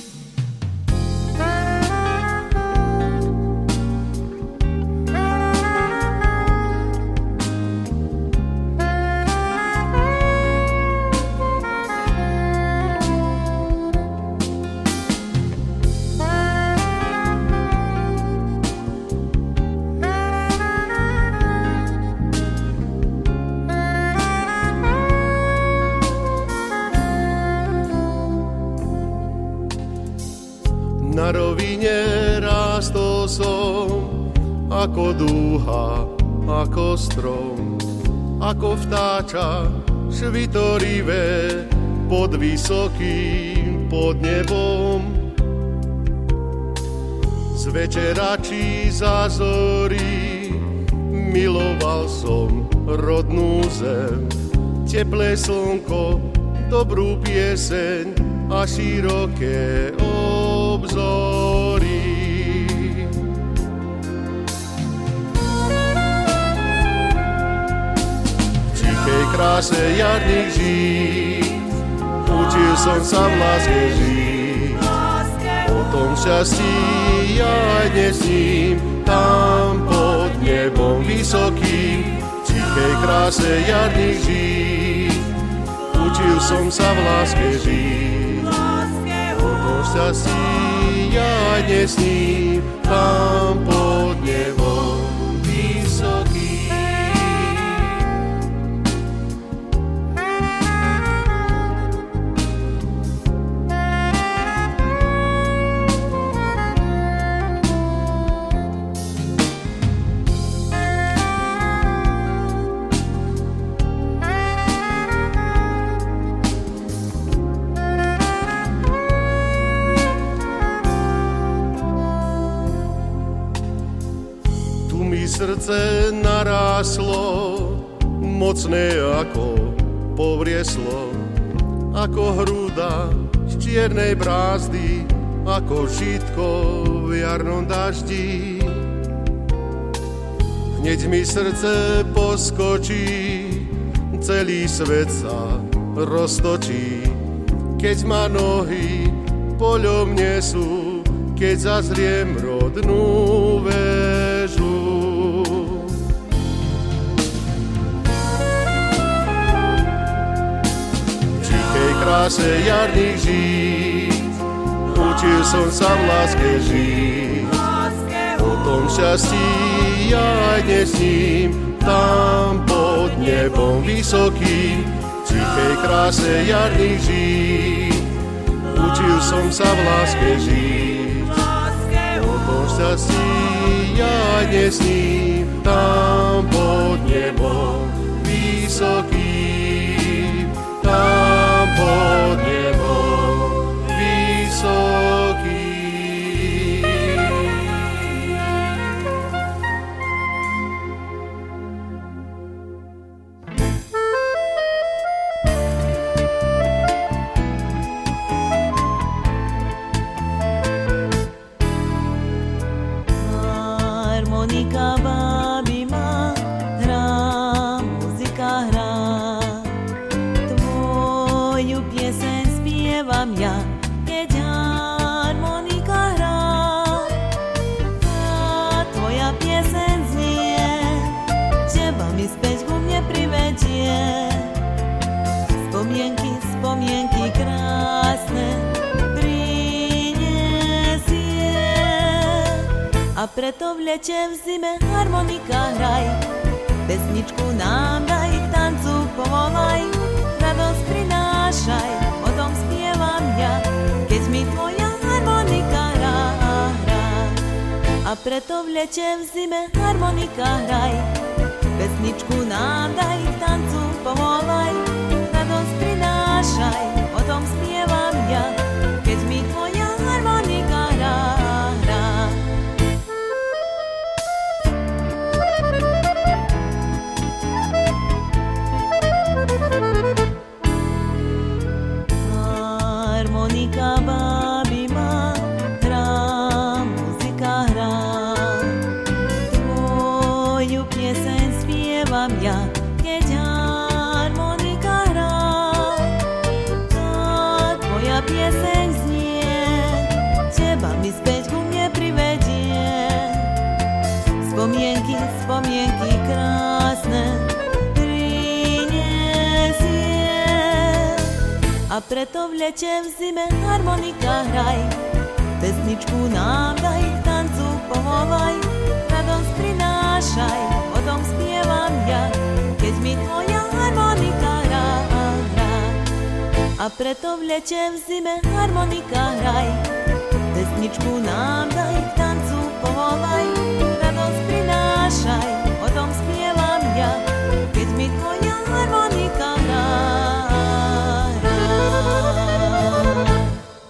[SPEAKER 15] Na rovine rástol som ako dúha, ako strom, ako vtáča švitorivé pod vysokým pod nebom. Z večera či za zory miloval som rodnú zem, teplé slnko, dobrú pieseň a široké obzory. V tichej kráse jarných žít učil som sa v láske žiť. O tom šťastí ja aj dnes sním, tam pod nebom vysokým. V tichej kráse jarných žít učil som sa v láske žiť. O tom šťastí ja aj dnes sním, tam pod nebom vysokým. Srdce naráslo, mocné ako povrieslo, ako hrúda z čiernej brázdy, ako žitko v jarnom daždi. Hneď mi srdce poskočí, celý svet sa roztočí, keď ma nohy poľom nesú, keď zazriem rodnú väžu. Kráse jarných žít učil som sa v láske žiť. O tom tom šťastí ja nesním, tam pod nebom vysokým, v tichej kráse jarných žít. Učil som sa v láske žiť, o tom šťastí ja nesním, tam pod nebom vysokým, tam pod nebom vysokým.
[SPEAKER 11] Harmonika baví ma, hrá, muzika hrá. Tvoju pieseň spievam ja, keď harmonika hrá. A tvoja pieseň znie, teba mi späť ku mne privedie. Spomienky krásne prinesie. A preto v lete, v zime harmonika hraj, pesničku nám daj, tancu povolaj, radosť prinášaj, o tom spievam ja, keď mi tvoja harmonika hrá. A preto v lete, v zime harmonika hraj, pesničku nám daj, tancu povolaj, radosť prinášaj, o tom spievam ja, keď mi tvoja harmonika hrá. Harmonika baví ma, hrá, muzika hrá. Tvoju pieseň spievam ja, keď harmonika hrá. Tá tvoja pieseň znie, teba mi späť ku mne privedie. Spomienky krásne prinesie. A preto v lete, v zime harmonika hraj, pesničku nám daj, tancu povolaj, radosť prinášaj, o tom spievam ja, keď mi tvoja harmonika hrá. A preto v lete, v zime harmonika hraj, pesničku nám daj, tancu povolaj, radosť prinášaj,